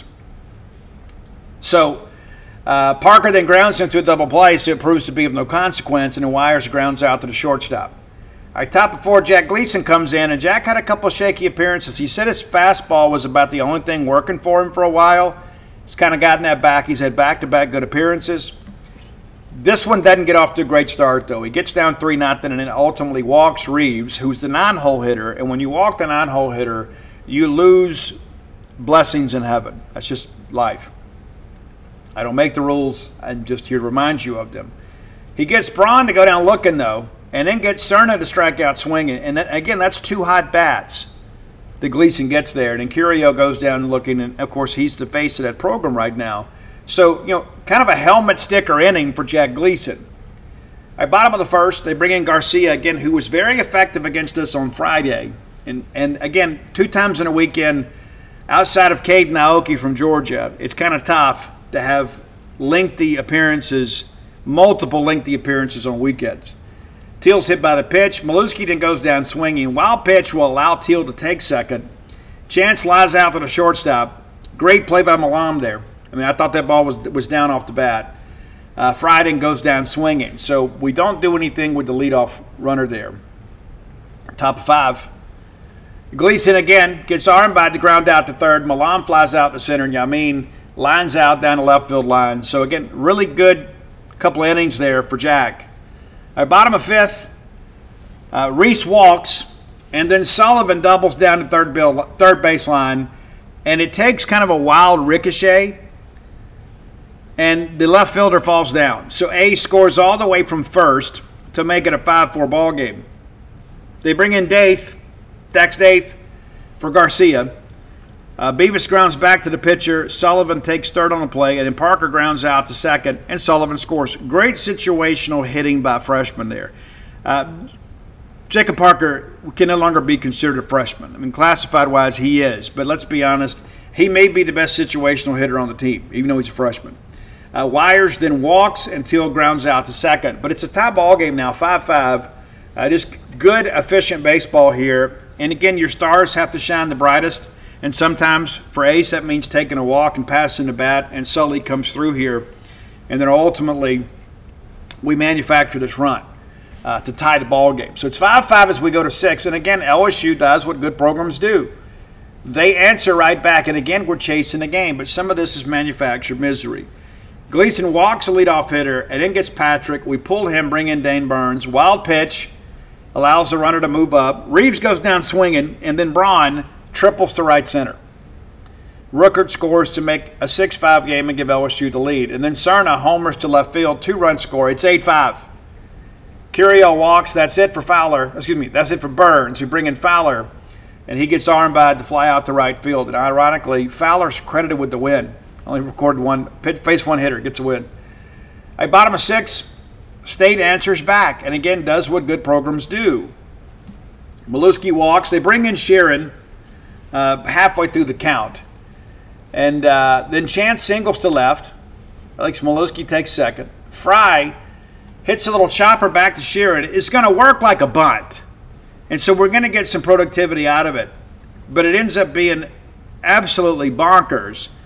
So Parker then grounds into a double play, so it proves to be of no consequence, and then Wires grounds out to the shortstop. All right, top of 4, Jack Gleason comes in, and Jack had a couple shaky appearances. He said his fastball was about the only thing working for him for a while. He's kind of gotten that back. He's had back-to-back good appearances. This one doesn't get off to a great start, though. He gets down 3-0 and then ultimately walks Reeves, who's the 9-hole hitter. And when you walk the 9-hole hitter, you lose blessings in heaven. That's just life. I don't make the rules. I'm just here to remind you of them. He gets Braun to go down looking, though, and then gets Cerna to strike out swinging. And again, that's 2 hot bats that Gleason gets there. And then Curio goes down looking, and, of course, he's the face of that program right now. So, kind of a helmet sticker inning for Jack Gleason. At bottom of the first, they bring in Garcia again, who was very effective against us on Friday. And again, 2 times in a weekend, outside of Caden Aoki from Georgia, it's kind of tough to have lengthy appearances, multiple lengthy appearances on weekends. Teal's hit by the pitch. Maluski then goes down swinging. Wild pitch will allow Teal to take second. Chance lies out to the shortstop. Great play by Malam there. I thought that ball was down off the bat. Frieden goes down swinging. So we don't do anything with the leadoff runner there. Top of 5. Gleason again gets Armbod to ground out to third. Malam flies out to center, and Yamin lines out down the left field line. So again, really good couple of innings there for Jack. At bottom of 5th, Reese walks, and then Sullivan doubles down to third baseline, and it takes kind of a wild ricochet, and the left fielder falls down. So A scores all the way from first to make it a 5-4 ball game. They bring in Dace for Garcia. Beavis grounds back to the pitcher. Sullivan takes third on the play, and then Parker grounds out to second, and Sullivan scores. Great situational hitting by freshman there. Jacob Parker can no longer be considered a freshman. Classified-wise, he is. But let's be honest, he may be the best situational hitter on the team, even though he's a freshman. Wires then walks and Teal grounds out to second. But it's a tie ball game now, 5-5. Just good, efficient baseball here. And again, your stars have to shine the brightest. And sometimes for Ace, that means taking a walk and passing the bat. And Sully comes through here. And then ultimately, we manufacture this run to tie the ball game. So it's 5-5 as we go to 6. And again, LSU does what good programs do. They answer right back. And again, we're chasing the game. But some of this is manufactured misery. Gleason walks a leadoff hitter and then gets Patrick. We pull him, bring in Dane Burns. Wild pitch allows the runner to move up. Reeves goes down swinging, and then Braun triples to right center. Ruckert scores to make a 6-5 game and give LSU the lead. And then Cerna homers to left field, 2-run score. It's 8-5. Curio walks. That's it for That's it for Burns, who bring in Fowler, and he gets Armbod to fly out to right field. And ironically, Fowler's credited with the win. Only recorded one, face one hitter, gets a win. At bottom of 6, State answers back, and again does what good programs do. Maluski walks. They bring in Sheeran halfway through the count. And then Chance singles to left. Alex Maluski takes second. Fry hits a little chopper back to Sheeran. It's going to work like a bunt. And so we're going to get some productivity out of it. But it ends up being absolutely bonkers.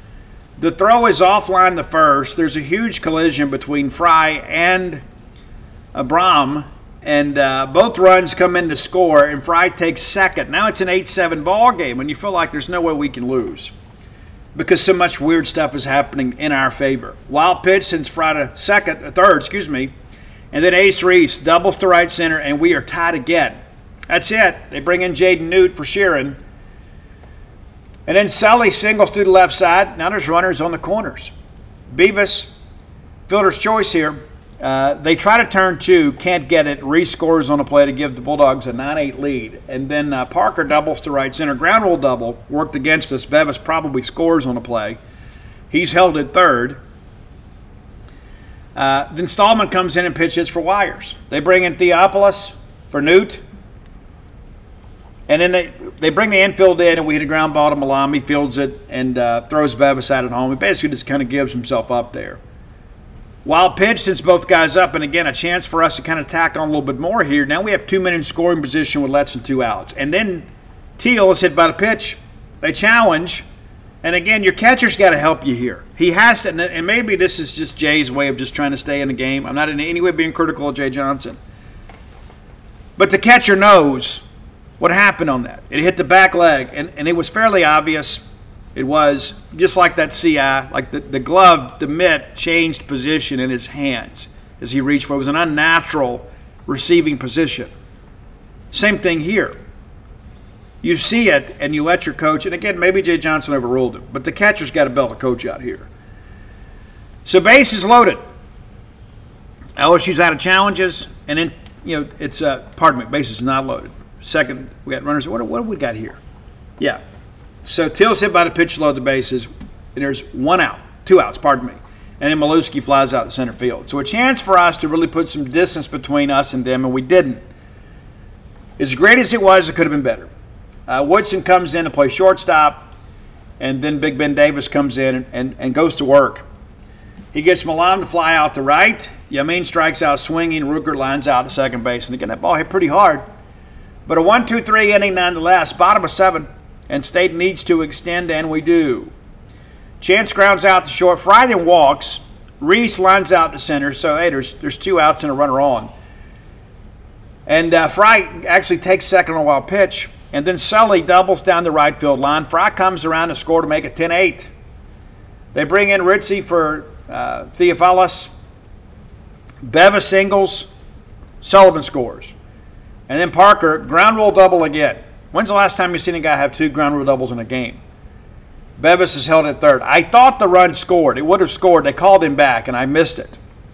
The throw is offline the first. There's a huge collision between Fry and Brahm, and both runs come in to score, and Fry takes second. Now it's an 8-7 ball game, and you feel like there's no way we can lose because so much weird stuff is happening in our favor. Wild pitch since Fry to third, and then Ace Reese doubles to right center, and we are tied again. That's it. They bring in Jaden Newt for Sheeran. And then Sully singles to the left side. Now there's runners on the corners. Beavis, fielder's choice here. They try to turn two, can't get it. Reese scores on a play to give the Bulldogs a 9-8 lead. And then Parker doubles to right center. Ground rule double worked against us. Bevis probably scores on a play. He's held at third. Then Stallman comes in and pitch hits for Wires. They bring in Theopolis for Newt. And then they bring the infield in, and we hit a ground ball to Malam. He fields it and throws Bevis out at home. He basically just kind of gives himself up there. Wild pitch since both guys up, and again, a chance for us to kind of tack on a little bit more here. Now we have 2 men in scoring position with less than 2 outs. And then Teal is hit by the pitch. They challenge. And again, your catcher's got to help you here. He has to, and maybe this is just Jay's way of just trying to stay in the game. I'm not in any way being critical of Jay Johnson. But the catcher knows what happened on that. It hit the back leg, and it was fairly obvious. It was just like that CI, like the glove, the mitt changed position in his hands as he reached for it. It was an unnatural receiving position. Same thing here. You see it, and you let your coach, and again, maybe Jay Johnson overruled it, but the catcher's got to bail the coach out here. So base is loaded. LSU's out of challenges, and then, it's, base is not loaded. Second, we got runners. What do we got here? Yeah. So Teal's hit by the pitch to load the bases, and there's 2 outs, And then Maluski flies out to center field. So a chance for us to really put some distance between us and them, and we didn't. As great as it was, it could have been better. Woodson comes in to play shortstop, and then Big Ben Davis comes in and goes to work. He gets Malam to fly out to right. Yamin strikes out swinging. Ruger lines out to second base. And again, that ball hit pretty hard. But a 1-2-3 inning nonetheless, bottom of 7, and State needs to extend, and we do. Chance grounds out to short. Fry then walks. Reese lines out to center. So, hey, there's 2 outs and a runner on. And Fry actually takes second on a wild pitch. And then Sully doubles down the right field line. Fry comes around to score to make it 10-8. They bring in Ritzy for Theophilus. Bevis singles. Sullivan scores. And then Parker, ground rule double again. When's the last time you've seen a guy have 2 ground rule doubles in a game? Bevis is held at third. I thought the run scored. It would have scored. They called him back, and I missed it.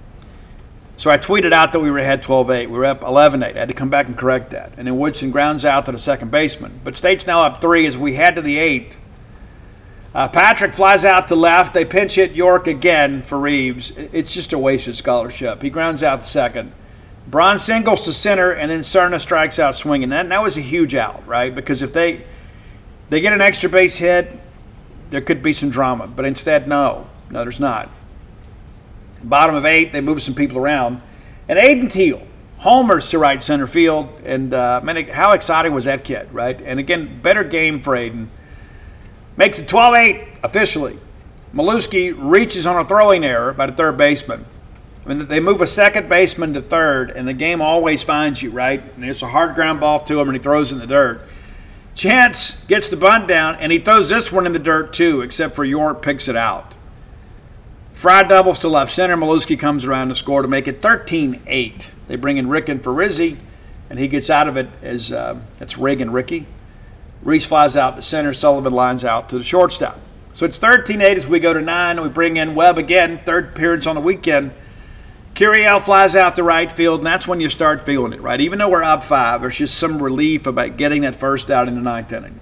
So I tweeted out that we were ahead 12-8. We were up 11-8. I had to come back and correct that. And then Woodson grounds out to the second baseman. But State's now up 3 as we head to the 8th. Patrick flies out to left. They pinch hit York again for Reeves. It's just a wasted scholarship. He grounds out to second. Braun singles to center, and then Cerna strikes out swinging. That was a huge out, right? Because if they get an extra base hit, there could be some drama. But instead, no, there's not. Bottom of 8, they move some people around. And Aiden Teal homers to right center field. And, how exciting was that kid, right? And, again, better game for Aiden. Makes it 12-8 officially. Maluski reaches on a throwing error by the third baseman. They move a second baseman to third, and the game always finds you, right? And it's a hard ground ball to him, and he throws it in the dirt. Chance gets the bunt down, and he throws this one in the dirt too, except for York picks it out. Fry doubles to left center. Maluski comes around to score to make it 13-8. They bring in Ricken for Rizzi, and he gets out of it as it's Reagan Ricky. Reese flies out to center. Sullivan lines out to the shortstop. So it's 13-8 as we go to 9. We bring in Webb again, third appearance on the weekend. Curiel flies out to right field, and that's when you start feeling it, right? Even though we're up 5, there's just some relief about getting that first out in the 9th inning.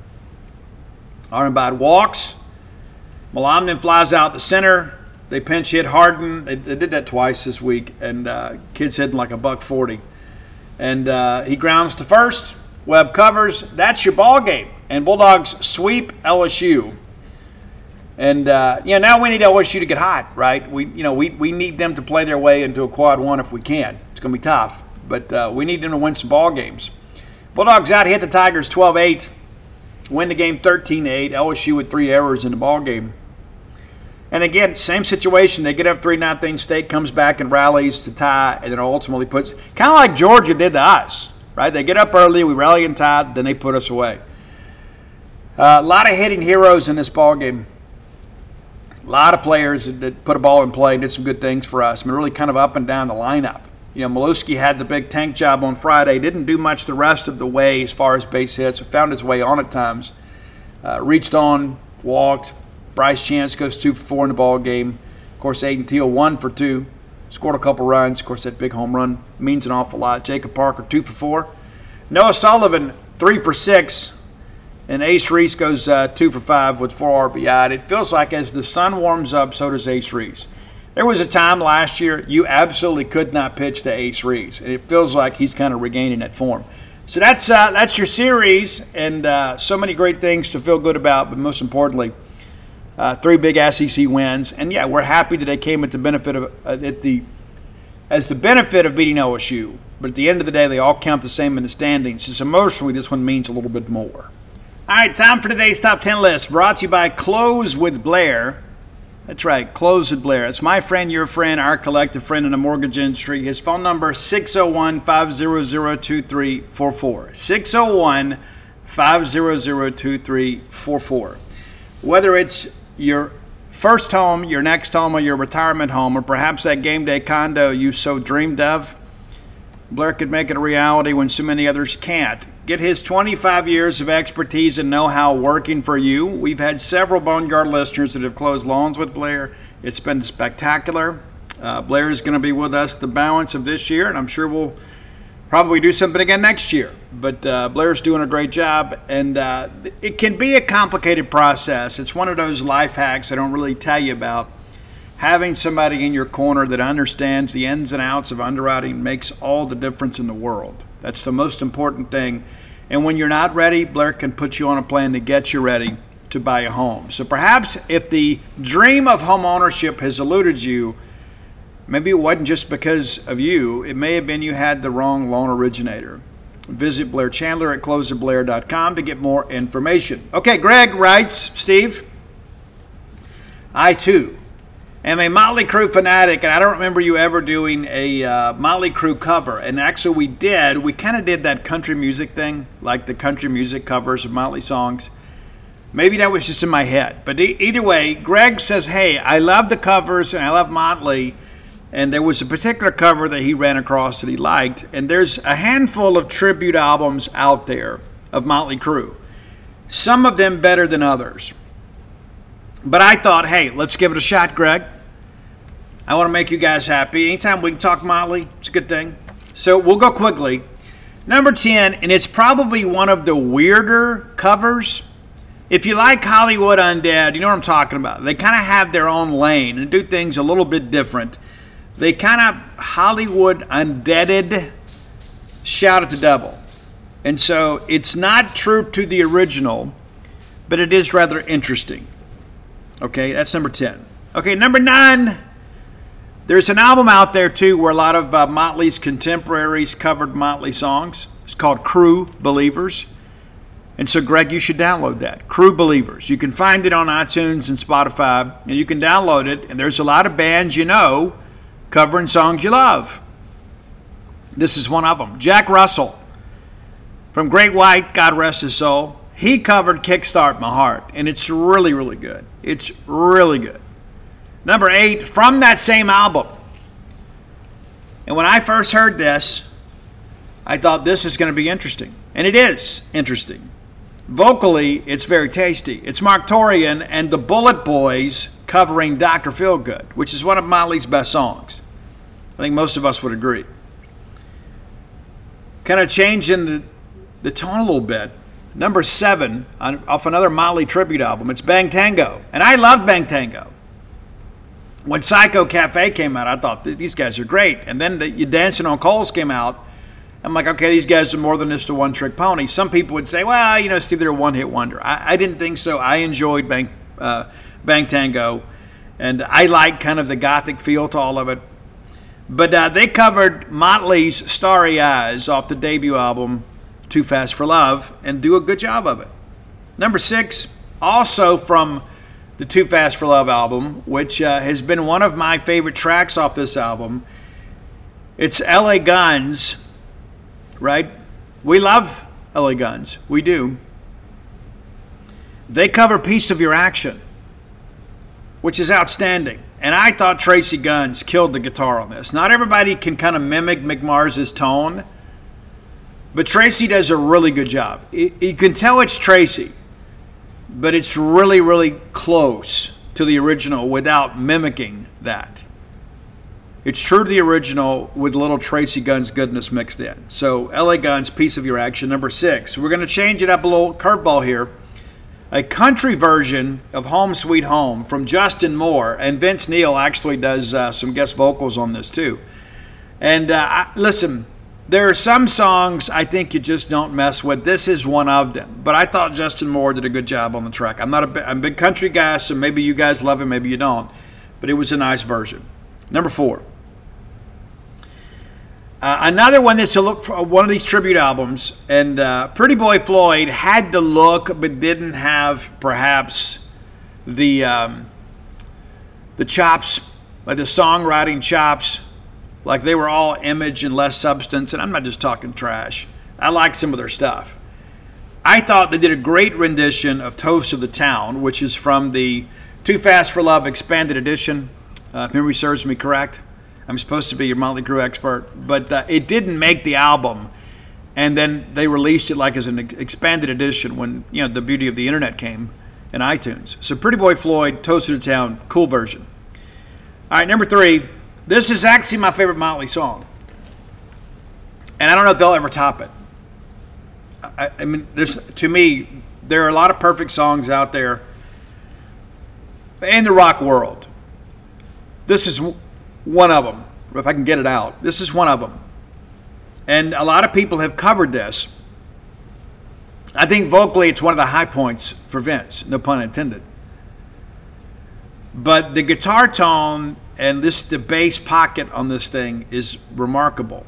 Arnbad walks. Malam then flies out to center. They pinch hit Harden. They did that twice this week, and kid's hitting like $140. And he grounds to first. Webb covers. That's your ball game. And Bulldogs sweep LSU. And, now we need LSU to get hot, right? We need them to play their way into a quad 1 if we can. It's going to be tough, but we need them to win some ball games. Bulldogs out hit the Tigers 12-8, win the game 13-8. LSU with 3 errors in the ball game. And again, same situation. They get up 3-0. State comes back and rallies to tie, and then ultimately puts, kind of like Georgia did to us, right? They get up early, we rally and tie, then they put us away. A lot of hitting heroes in this ball game. A lot of players that put a ball in play and did some good things for us. I mean, really kind of up and down the lineup. You know, Maluski had the big tank job on Friday. Didn't do much the rest of the way as far as base hits. Found his way on at times. Reached on, walked. Bryce Chance goes 2 for 4 in the ball game. Of course, Aiden Teal 1 for 2. Scored a couple runs. Of course, that big home run means an awful lot. Jacob Parker 2 for 4. Noah Sullivan 3 for 6. And Ace Reese goes 2 for 5 with 4 RBI. And it feels like as the sun warms up, so does Ace Reese. There was a time last year you absolutely could not pitch to Ace Reese. And it feels like he's kind of regaining that form. So that's your series, and so many great things to feel good about, but most importantly, 3 big SEC wins. And yeah, we're happy that they came at the benefit of as the benefit of beating OSU. But at the end of the day, they all count the same in the standings. Just emotionally, this one means a little bit more. All right, time for today's top 10 list, brought to you by Close with Blair. That's right, Close with Blair. It's my friend, your friend, our collective friend in the mortgage industry. His phone number is 601-500-2344. 601-500-2344. Whether it's your first home, your next home, or your retirement home, or perhaps that game day condo you so dreamed of, Blair could make it a reality when so many others can't. Get his 25 years of expertise and know-how working for you. We've had several Boneyard listeners that have closed loans with Blair. It's been spectacular. Blair is going to be with us the balance of this year, and I'm sure we'll probably do something again next year. But Blair's doing a great job, and it can be a complicated process. It's one of those life hacks I don't really tell you about. Having somebody in your corner that understands the ins and outs of underwriting makes all the difference in the world. That's the most important thing. And when you're not ready, Blair can put you on a plan to get you ready to buy a home. So perhaps if the dream of home ownership has eluded you, maybe it wasn't just because of you. It may have been you had the wrong loan originator. Visit Blair Chandler at closerblair.com to get more information. Okay, Greg writes, Steve, I too am a Motley Crue fanatic, and I don't remember you ever doing a Motley Crue cover. And actually we did. We kind of did that country music thing, like the country music covers of Motley songs. Maybe that was just in my head. But either way, Greg says, hey, I love the covers and I love Motley. And there was a particular cover that he ran across that he liked. And there's a handful of tribute albums out there of Motley Crue. Some of them better than others. But I thought, hey, let's give it a shot, Greg. I want to make you guys happy. Anytime we can talk Motley, it's a good thing. So we'll go quickly. Number 10, and it's probably one of the weirder covers. If you like Hollywood Undead, you know what I'm talking about. They kind of have their own lane and do things a little bit different. They kind of Hollywood Undeaded Shout at the Devil. And so it's not true to the original, but it is rather interesting. Okay, that's number 10. Okay, number 9, there's an album out there, too, where a lot of Motley's contemporaries covered Motley songs. It's called Crue Believers. And so, Greg, you should download that, Crue Believers. You can find it on iTunes and Spotify, and you can download it. And there's a lot of bands you know covering songs you love. This is one of them. Jack Russell from Great White, God rest his soul. He covered Kickstart My Heart, and it's really, really good. It's really good. Number 8, from that same album. And when I first heard this, I thought this is going to be interesting. And it is interesting. Vocally, it's very tasty. It's Mark Torian and the Bullet Boys covering Dr. Feelgood, which is one of Motley's best songs. I think most of us would agree. Kind of changing the tone a little bit. Number 7, off another Motley tribute album, it's Bang Tango. And I loved Bang Tango. When Psycho Cafe came out, I thought, these guys are great. And then You Dancing on Coals came out. I'm like, okay, these guys are more than just a one-trick pony. Some people would say, well, you know, Steve, they're a one-hit wonder. I didn't think so. I enjoyed Bang Tango. And I like kind of the gothic feel to all of it. But they covered Motley's Starry Eyes off the debut album, Too Fast for Love, and do a good job of it. Number 6, also from the the Too Fast for Love album, which has been one of my favorite tracks off this album. It's LA Guns, right? We love LA Guns. We do. They cover Piece of Your Action, which is outstanding. And I thought Tracy Guns killed the guitar on this. Not everybody can kind of mimic Mick Mars's tone, but Tracy does a really good job. You can tell it's Tracy, but it's really, really close to the original without mimicking that. It's true to the original with a little Tracy Guns goodness mixed in. So LA Guns, Piece of Your Action, number 6. We're going to change it up a little curveball here. A country version of Home Sweet Home from Justin Moore, and Vince Neil actually does some guest vocals on this too. And listen, there are some songs I think you just don't mess with. This is one of them. But I thought Justin Moore did a good job on the track. I'm a big country guy, so maybe you guys love him, maybe you don't. But it was a nice version. Number 4. Another one that's a look for one of these tribute albums, and Pretty Boy Floyd had the look, but didn't have perhaps the chops, like the songwriting chops, like they were all image and less substance. And I'm not just talking trash. I liked some of their stuff. I thought they did a great rendition of Toast of the Town, which is from the Too Fast for Love expanded edition, if memory serves me correct. I'm supposed to be your Motley Crue expert, but it didn't make the album, and then they released it like as an expanded edition when the beauty of the internet came in iTunes. So Pretty Boy Floyd, Toast of the Town, cool version. All right, number 3. This is actually my favorite Motley song, and I don't know if they'll ever top it. I mean, to me, there are a lot of perfect songs out there in the rock world. This is one of them, if I can get it out. This is one of them. And a lot of people have covered this. I think vocally it's one of the high points for Vince, no pun intended. But the guitar tone and the bass pocket on this thing is remarkable.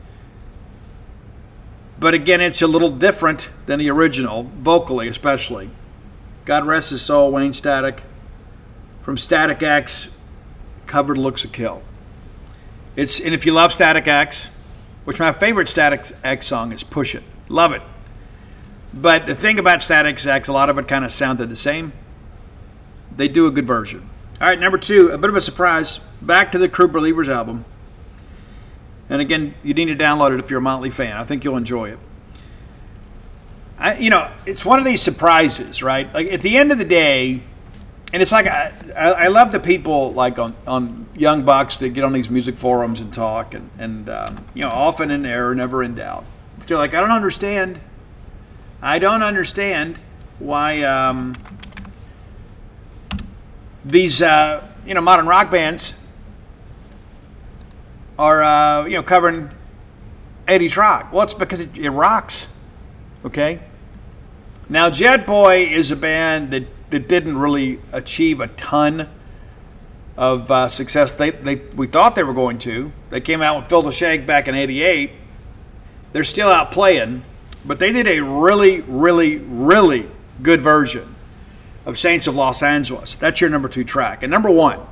But again, it's a little different than the original, vocally especially. God rest his soul, Wayne Static. From Static X, covered Looks a Kill. And if you love Static X, which my favorite Static X song is Push It. Love it. But the thing about Static X, a lot of it kind of sounded the same. They do a good version. All right, number 2, a bit of a surprise. Back to the Crue Believers album. And again, you need to download it if you're a Motley fan. I think you'll enjoy it. It's one of these surprises, right? Like at the end of the day, and it's like I love the people like on Young Bucks that get on these music forums and talk and often in error, never in doubt. They're like, I don't understand why these modern rock bands are covering 80s rock. Well, it's because it rocks. Okay. Now, Jet Boy is a band that didn't really achieve a ton of success. We thought they were going to. They came out with Phil the Shake back in '88. They're still out playing, but they did a really, really, really good version of Saints of Los Angeles. That's your number 2 track. And number 1.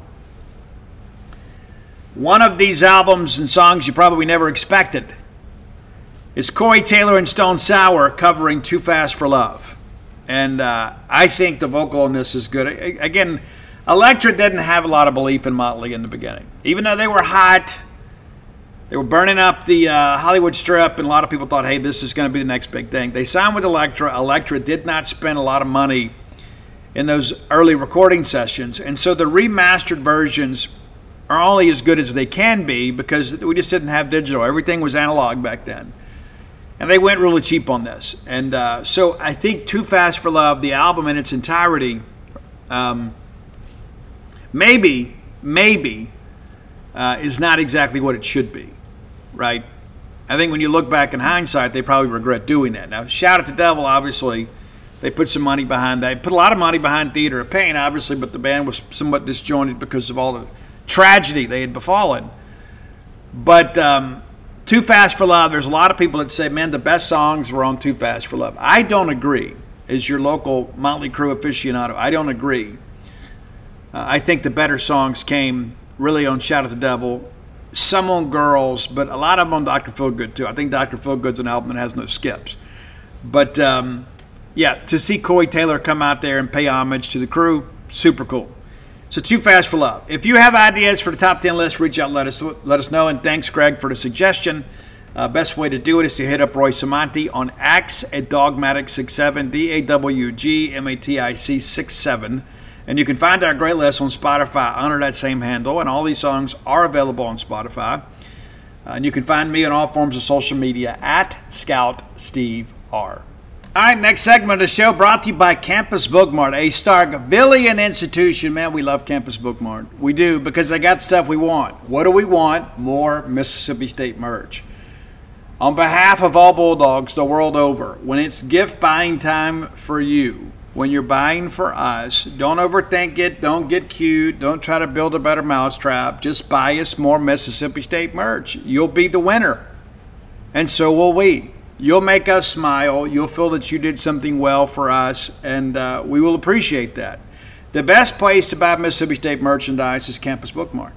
One of these albums and songs you probably never expected. It's Corey Taylor and Stone Sour covering Too Fast for Love. And I think the vocal on this is good. Again, Elektra didn't have a lot of belief in Motley in the beginning. Even though they were hot, they were burning up the Hollywood Strip, and a lot of people thought, hey, this is going to be the next big thing. They signed with Elektra. Elektra did not spend a lot of money in those early recording sessions. And so the remastered versions are only as good as they can be because we just didn't have digital. Everything was analog back then. And they went really cheap on this. And so I think Too Fast for Love, the album in its entirety, maybe is not exactly what it should be, right? I think when you look back in hindsight, they probably regret doing that. Now, Shout at the Devil, obviously, they put some money behind that. They put a lot of money behind Theater of Pain, obviously, but the band was somewhat disjointed because of all the tragedy they had befallen. But Too Fast for Love, there's a lot of people that say, man, the best songs were on Too Fast for Love. I don't agree. As your local Motley Crue aficionado, I don't agree. I think the better songs came really on Shout at the Devil, some on Girls, but a lot of them on Dr. Feelgood too. I think Dr. Feelgood's an album that has no skips. But to see Corey Taylor come out there and pay homage to the crew, super cool. So Too Fast for Love. If you have ideas for the top 10 list, reach out, let us know. And thanks, Greg, for the suggestion. Best way to do it is to hit up Roy Samanti on X at Dogmatic67, DAWGMATIC 67. And you can find our great list on Spotify under that same handle. And all these songs are available on Spotify. And you can find me on all forms of social media at Scout Steve R. All right, next segment of the show brought to you by Campus Bookmart, a Starkvillian institution. Man, we love Campus Bookmart. We do, because they got stuff we want. What do we want? More Mississippi State merch. On behalf of all Bulldogs the world over, when it's gift buying time for you, when you're buying for us, don't overthink it. Don't get cute. Don't try to build a better mousetrap. Just buy us more Mississippi State merch. You'll be the winner, and so will we. You'll make us smile. You'll feel that you did something well for us, and we will appreciate that. The best place to buy Mississippi State merchandise is Campus Bookmart.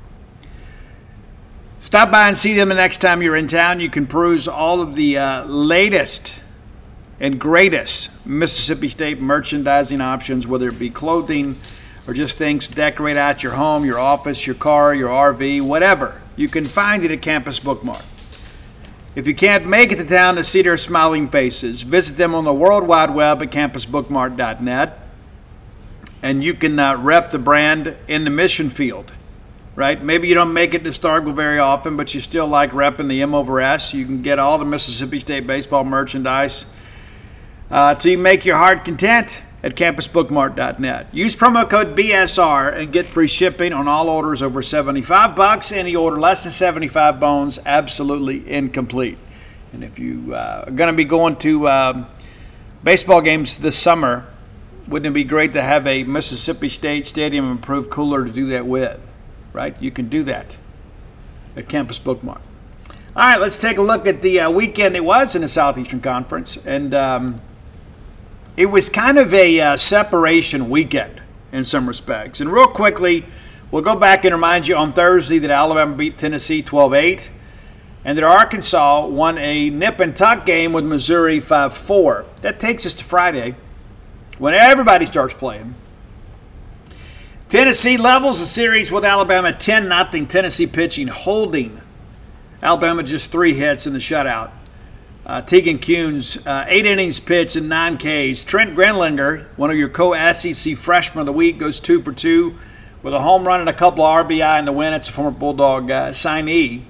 Stop by and see them the next time you're in town. You can peruse all of the latest and greatest Mississippi State merchandising options, whether it be clothing or just things to decorate out your home, your office, your car, your RV, whatever. You can find it at Campus Bookmart. If you can't make it to town to see their smiling faces, visit them on the World Wide Web at campusbookmart.net. And you can rep the brand in the mission field, right? Maybe you don't make it to Starkville very often, but you still like repping the M over S. You can get all the Mississippi State baseball merchandise till you make your heart content at campusbookmart.net. Use promo code BSR and get free shipping on all orders over $75. Any order less than 75 bones, absolutely incomplete. And if you are going to be going to baseball games this summer, wouldn't it be great to have a Mississippi State Stadium improved cooler to do that with, right? You can do that at Campus Bookmart. All right, let's take a look at the weekend it was in the Southeastern Conference. And it was kind of a separation weekend in some respects. And real quickly, we'll go back and remind you on Thursday that Alabama beat Tennessee 12-8, and that Arkansas won a nip and tuck game with Missouri 5-4. That takes us to Friday, when everybody starts playing. Tennessee levels the series with Alabama 10-0. Tennessee pitching holding Alabama just 3 hits in the shutout. Tegan Kuhn's 8 innings pitched and 9 Ks. Trent Grenlinger, one of your co-SEC Freshman of the Week, goes 2 for 2 with a home run and a couple of RBI in the win. It's a former Bulldog signee.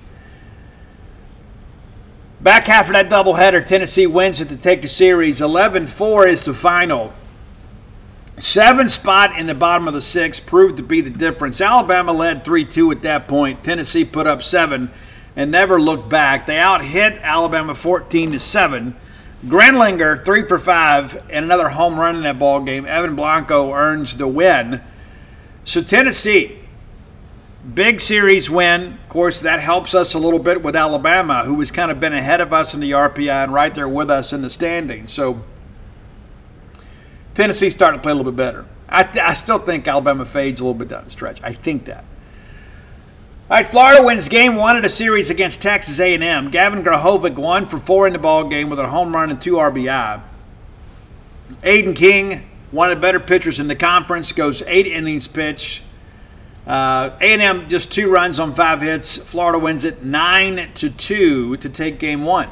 Back half of that doubleheader, Tennessee wins it to take the series. 11-4 is the final. 7 spot in the bottom of the 6th proved to be the difference. Alabama led 3-2 at that point. Tennessee put up 7 and never looked back. They out-hit Alabama 14-7. Grenlinger 3 for 5 and another home run in that ball game. Evan Blanco earns the win. So Tennessee, big series win. Of course, that helps us a little bit with Alabama, who has kind of been ahead of us in the RPI and right there with us in the standings. So Tennessee's starting to play a little bit better. I still think Alabama fades a little bit down the stretch. I think that. All right, Florida wins game 1 of the series against Texas A&M. Gavin Grahovic 1 for 4 in the ball game with a home run and 2 RBI. Aiden King, one of the better pitchers in the conference, goes 8 innings pitched. A&M just 2 runs on 5 hits. Florida wins it 9-2 to take game 1.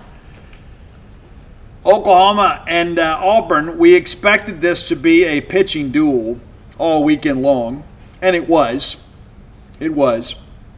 Oklahoma and Auburn, we expected this to be a pitching duel all weekend long, and it was. It was.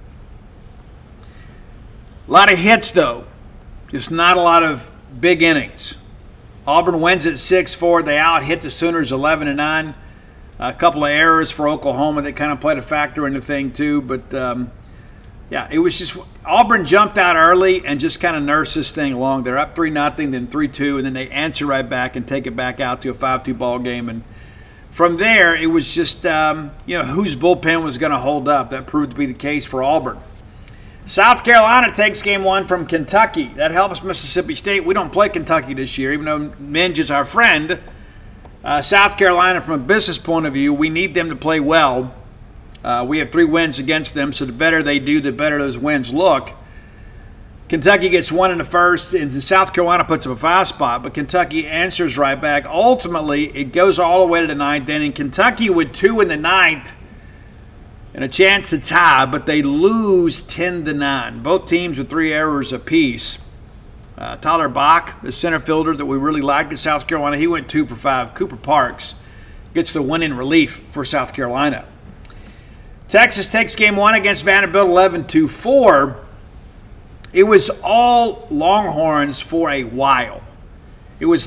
A lot of hits, though. Just not a lot of big innings. Auburn wins at 6-4. They out-hit the Sooners 11-9. A couple of errors for Oklahoma that kind of played a factor in the thing, too. But, it was just Auburn jumped out early and just kind of nursed this thing along. They're up 3-0, then 3-2, and then they answer right back and take it back out to a 5-2 ball game. And from there, it was just, whose bullpen was going to hold up. That proved to be the case for Auburn. South Carolina takes game 1 from Kentucky. That helps Mississippi State. We don't play Kentucky this year, even though Minge is our friend. South Carolina, from a business point of view, we need them to play well We have 3 wins against them, so the better they do, the better those wins look. Kentucky gets 1 in the first, and South Carolina puts up a 5 spot, but Kentucky answers right back. Ultimately, it goes all the way to the 9th inning. Kentucky with 2 in the 9th and a chance to tie, but they lose 10-9. Both teams with 3 errors apiece. Tyler Bach, the center fielder that we really liked at South Carolina, he went 2 for 5. Cooper Parks gets the win in relief for South Carolina. Texas takes game 1 against Vanderbilt 11-4. It was all Longhorns for a while. It was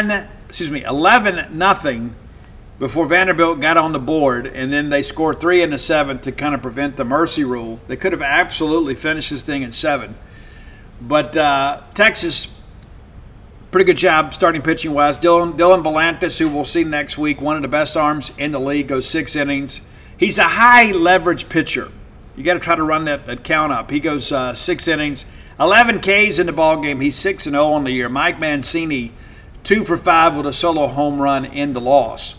11-0 before Vanderbilt got on the board, and then they scored 3 in the 7th to kind of prevent the mercy rule. They could have absolutely finished this thing in 7. But Texas, pretty good job starting pitching-wise. Dylan Volantis, who we'll see next week, one of the best arms in the league, goes 6 innings. He's a high-leverage pitcher. You got to try to run that count up. He goes 6 innings, 11 Ks in the ballgame. He's 6-0 on the year. Mike Mancini, 2 for 5 with a solo home run in the loss.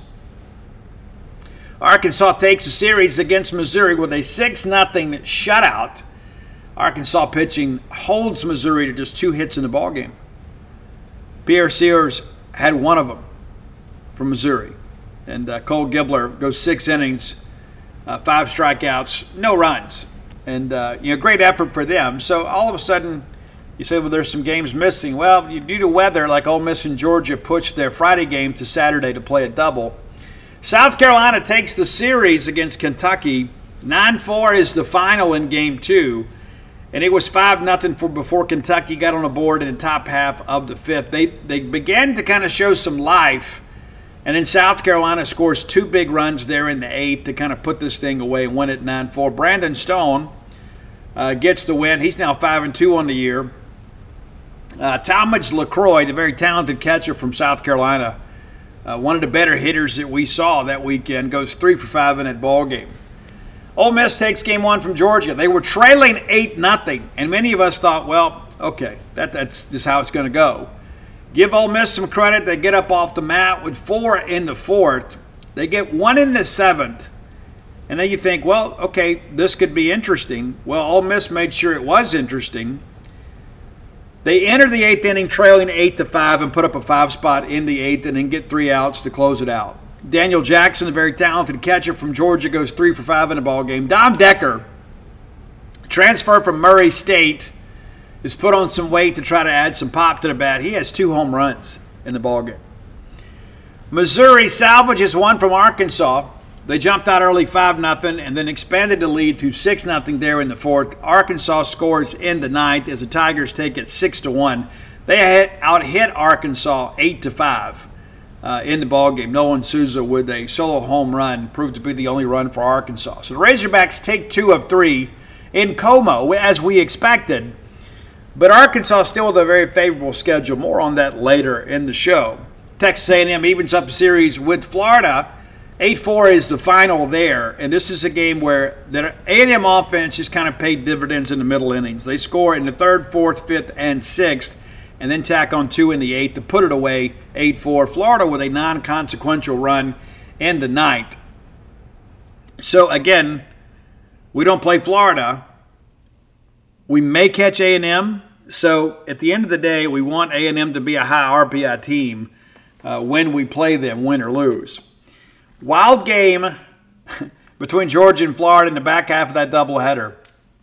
Arkansas takes the series against Missouri with a 6-0 shutout. Arkansas pitching holds Missouri to just 2 hits in the ballgame. Pierre Sears had 1 of them from Missouri. And Cole Gibler goes 6 innings, 5 strikeouts, no runs. And, great effort for them. So all of a sudden, you say, well, there's some games missing. Well, due to weather, like Ole Miss and Georgia pushed their Friday game to Saturday to play a double. South Carolina takes the series against Kentucky. 9-4 is the final in game 2. And it was 5-0 before Kentucky got on the board in the top half of the 5th. They began to kind of show some life. And then South Carolina scores 2 big runs there in the 8th to kind of put this thing away and win it 9-4. Brandon Stone gets the win. He's now 5-2 on the year. Talmadge LaCroix, the very talented catcher from South Carolina, one of the better hitters that we saw that weekend, goes 3 for 5 in that ball game. Ole Miss takes game 1 from Georgia. They were trailing 8-0, and many of us thought, well, okay, that's just how it's going to go. Give Ole Miss some credit. They get up off the mat with 4 in the 4th. They get 1 in the 7th. And then you think, well, okay, this could be interesting. Well, Ole Miss made sure it was interesting. They enter the 8th inning trailing 8-5 and put up a 5 spot in the 8th and then get 3 outs to close it out. Daniel Jackson, the very talented catcher from Georgia, goes 3 for 5 in the ballgame. Dom Decker, transfer from Murray State, is put on some weight to try to add some pop to the bat. He has 2 home runs in the ballgame. Missouri salvages 1 from Arkansas. They jumped out early 5-0 and then expanded the lead to 6-0 there in the 4th. Arkansas scores in the 9th as the Tigers take it 6-1. They out-hit Arkansas 8-5 in the ballgame. Nolan Souza with a solo home run proved to be the only run for Arkansas. So the Razorbacks take 2 of 3 in Como, as we expected. But Arkansas still with a very favorable schedule. More on that later in the show. Texas A&M evens up the series with Florida. 8-4 is the final there. And this is a game where the A&M offense just kind of paid dividends in the middle innings. They score in the 3rd, 4th, 5th, and 6th, and then tack on 2 in the 8th to put it away 8-4. Florida with a non-consequential run in the 9th. So, again, we don't play Florida. We may catch A&M, so at the end of the day, we want A&M to be a high RPI team when we play them, win or lose. Wild game between Georgia and Florida in the back half of that doubleheader.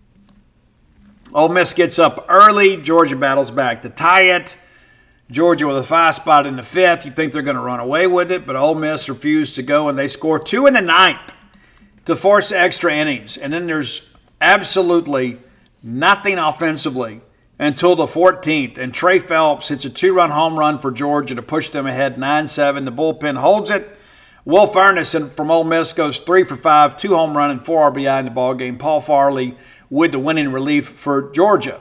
Ole Miss gets up early. Georgia battles back to tie it. Georgia with a 5 spot in the 5th. You think they're going to run away with it, but Ole Miss refused to go, and they score 2 in the 9th to force extra innings. And then there's absolutely nothing offensively until the 14th. And Trey Phelps hits a 2-run home run for Georgia to push them ahead 9-7. The bullpen holds it. Will Furnace from Ole Miss goes 3 for 5, 2 home run and 4 RBI in the ballgame. Paul Farley with the winning relief for Georgia.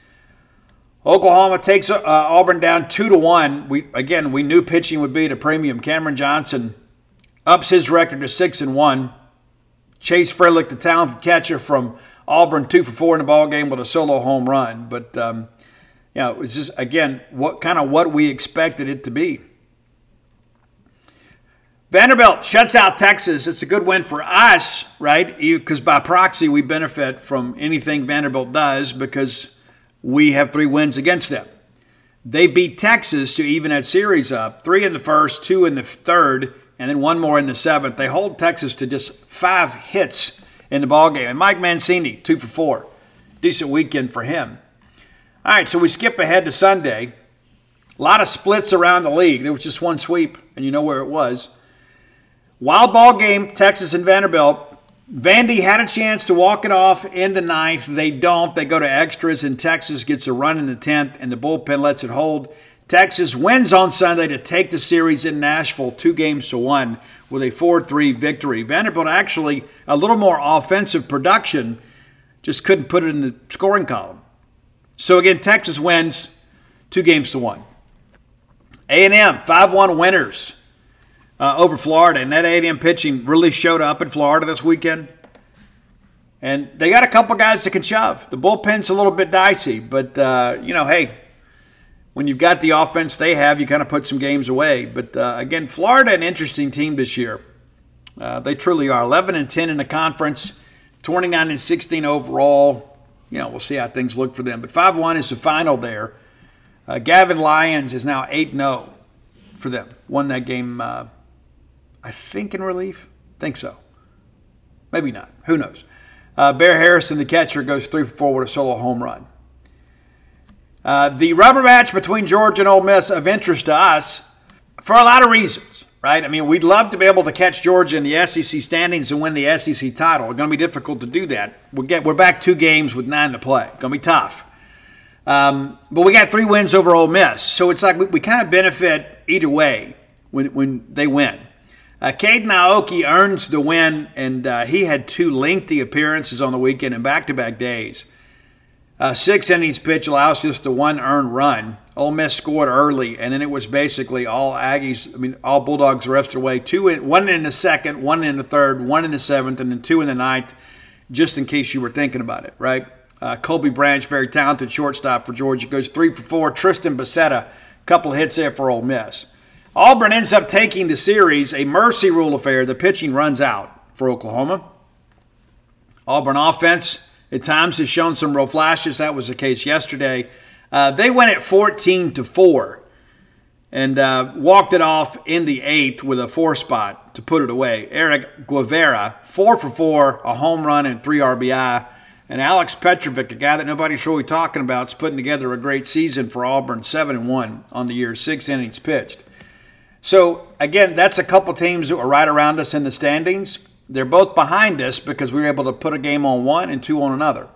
Oklahoma takes Auburn down 2-1. We knew pitching would be at a premium. Cameron Johnson ups his record to 6-1. Chase Freilich, the talented catcher from Auburn, 2 for 4 in the ballgame with a solo home run. But it was just, again, what we expected it to be. Vanderbilt shuts out Texas. It's a good win for us, right? Because by proxy, we benefit from anything Vanderbilt does because we have 3 wins against them. They beat Texas to even that series up. 3 in the first, 2 in the third, and then 1 more in the 7th. They hold Texas to just 5 hits in the ballgame. And Mike Mancini, 2 for 4. Decent weekend for him. All right, so we skip ahead to Sunday. A lot of splits around the league. There was just one sweep, and you know where it was. Wild ball game, Texas and Vanderbilt. Vandy had a chance to walk it off in the 9th. They don't. They go to extras, and Texas gets a run in the 10th, and the bullpen lets it hold. Texas wins on Sunday to take the series in Nashville 2-1 with a 4-3 victory. Vanderbilt actually a little more offensive production, just couldn't put it in the scoring column. So again, Texas wins 2-1. A&M 5-1 winners over Florida, and that A&M pitching really showed up in Florida this weekend. And they got a couple guys that can shove. The bullpen's a little bit dicey, but hey, when you've got the offense they have, you kind of put some games away. But again, Florida, an interesting team this year. They truly are. 11-10 in the conference, 29-16 overall. We'll see how things look for them. But 5-1 is the final there. Gavin Lyons is now 8-0 for them. Won that game, I think, in relief. Think so. Maybe not. Who knows? Bear Harrison, the catcher, goes 3 for 4 with a solo home run. The rubber match between Georgia and Ole Miss of interest to us for a lot of reasons, right? I mean, we'd love to be able to catch Georgia in the SEC standings and win the SEC title. It's going to be difficult to do that. We're back 2 games with 9 to play. It's going to be tough. But we got 3 wins over Ole Miss, so it's like we kind of benefit either way when they win. Caden Aoki earns the win, and he had 2 lengthy appearances on the weekend in back-to-back days. 6 innings pitch allows just the 1 earned run. Ole Miss scored early, and then it was basically all all Bulldogs rested away. 1 in the 2nd, 1 in the 3rd, 1 in the 7th, and then 2 in the 9th, just in case you were thinking about it, right? Colby Branch, very talented shortstop for Georgia, goes 3 for 4. Tristan Becerra, a couple of hits there for Ole Miss. Auburn ends up taking the series, a mercy rule affair. The pitching runs out for Oklahoma. Auburn offense at times has shown some real flashes. That was the case yesterday. They went at 14-4 and walked it off in the 8th with a 4 spot to put it away. Eric Guevara, 4 for 4, a home run and 3 RBI. And Alex Petrovic, a guy that nobody's really talking about, is putting together a great season for Auburn, 7-1 on the year, 6 innings pitched. So, again, that's a couple teams that were right around us in the standings. They're both behind us because we were able to put a game on one and 2 on another.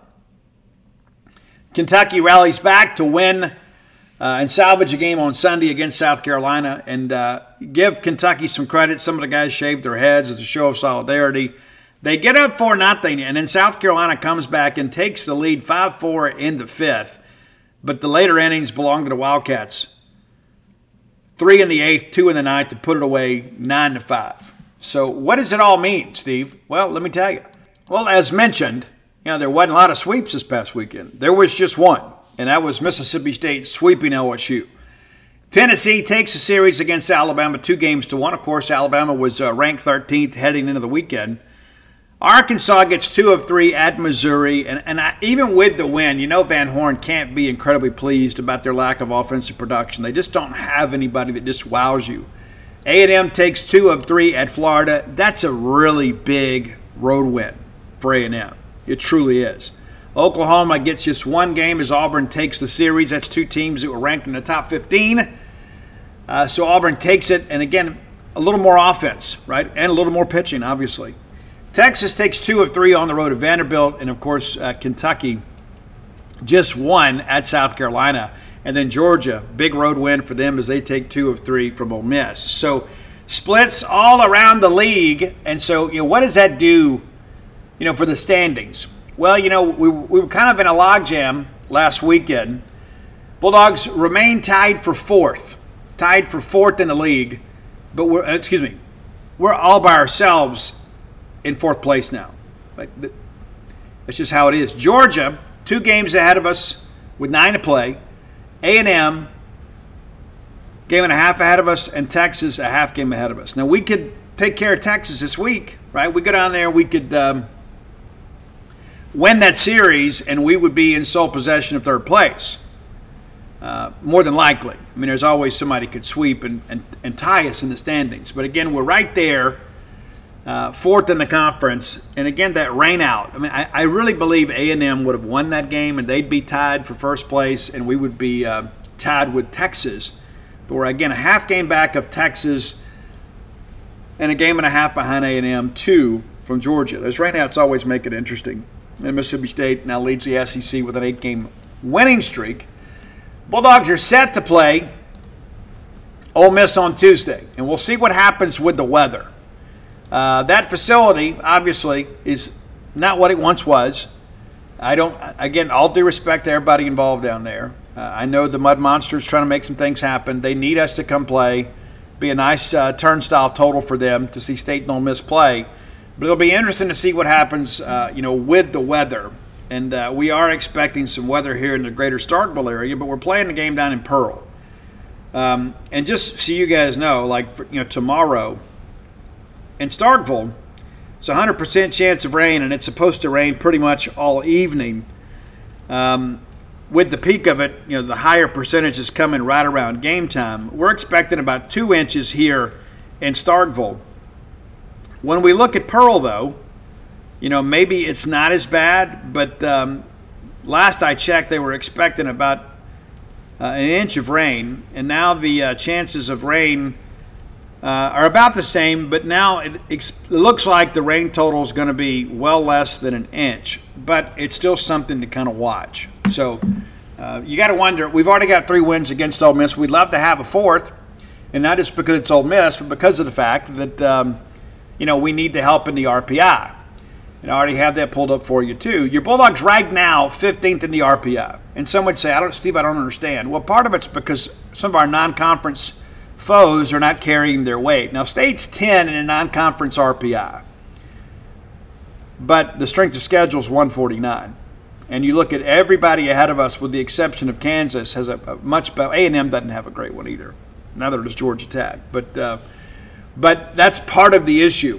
Kentucky rallies back to win and salvage a game on Sunday against South Carolina. And give Kentucky some credit. Some of the guys shaved their heads as a show of solidarity. They get up 4-0, and then South Carolina comes back and takes the lead 5-4 in the 5th. But the later innings belong to the Wildcats. 3 in the 8th, 2 in the 9th to put it away 9-5. So what does it all mean, Steve? Well, let me tell you. Well, as mentioned, there wasn't a lot of sweeps this past weekend. There was just one, and that was Mississippi State sweeping LSU. Tennessee takes the series against Alabama 2-1. Of course, Alabama was ranked 13th heading into the weekend. Arkansas gets 2 of 3 at Missouri, and even with the win, Van Horn can't be incredibly pleased about their lack of offensive production. They just don't have anybody that just wows you. A&M takes 2 of 3 at Florida. That's a really big road win for A&M. It truly is. Oklahoma gets just 1 game as Auburn takes the series. That's 2 teams that were ranked in the top 15. So Auburn takes it, and again, a little more offense, right, and a little more pitching, obviously. Texas takes 2 of 3 on the road at Vanderbilt, and of course, Kentucky just 1 at South Carolina. And then Georgia, big road win for them as they take 2 of 3 from Ole Miss. So splits all around the league. And so, what does that do, for the standings? Well, we were kind of in a logjam last weekend. Bulldogs remain tied for 4th in the league. But we're all by ourselves in 4th place now. That's just how it is. Georgia, 2 games ahead of us with 9 to play. A&M, game and a half ahead of us, and Texas, a half game ahead of us. Now, we could take care of Texas this week, right? We go down there, we could win that series, and we would be in sole possession of third place. More than likely. I mean, there's always somebody could sweep and tie us in the standings. But again, we're right there, fourth in the conference. And again, that rain out. I mean, I really believe A&M would have won that game, and they'd be tied for first place, and we would be tied with Texas. But we're, again, a half game back of Texas and a game and a half behind A&M, 2 from Georgia. Those rain outs always make it interesting. And Mississippi State now leads the SEC with an 8-game winning streak. Bulldogs are set to play Ole Miss on Tuesday, and we'll see what happens with the weather. That facility, obviously, is not what it once was. Again, all due respect to everybody involved down there. I know the Mud Monsters trying to make some things happen. They need us to come play. Be a nice turnstile total for them to see State and Ole Miss play. But it'll be interesting to see what happens, with the weather. And we are expecting some weather here in the greater Starkville area, but we're playing the game down in Pearl. And just so you guys know, tomorrow in Starkville, it's a 100% chance of rain, and it's supposed to rain pretty much all evening. With the peak of it, the higher percentage is coming right around game time. We're expecting about 2 inches here in Starkville. When we look at Pearl, though, maybe it's not as bad, but last I checked, they were expecting about an inch of rain, and now the chances of rain are about the same, but now it looks like the rain total is going to be well less than an inch, but it's still something to kind of watch. So you got to wonder, we've already got 3 wins against Ole Miss. We'd love to have a 4th, and not just because it's Ole Miss, but because of the fact that, we need the help in the RPI. And I already have that pulled up for you, too. Your Bulldogs right now, 15th in the RPI. And some would say, Steve, I don't understand. Well, part of it's because some of our non-conference foes are not carrying their weight. Now, State's 10 in a non-conference RPI. But the strength of schedule is 149. And you look at everybody ahead of us, with the exception of Kansas, has a much better. A&M doesn't have a great one either. Neither does Georgia Tech. But that's part of the issue.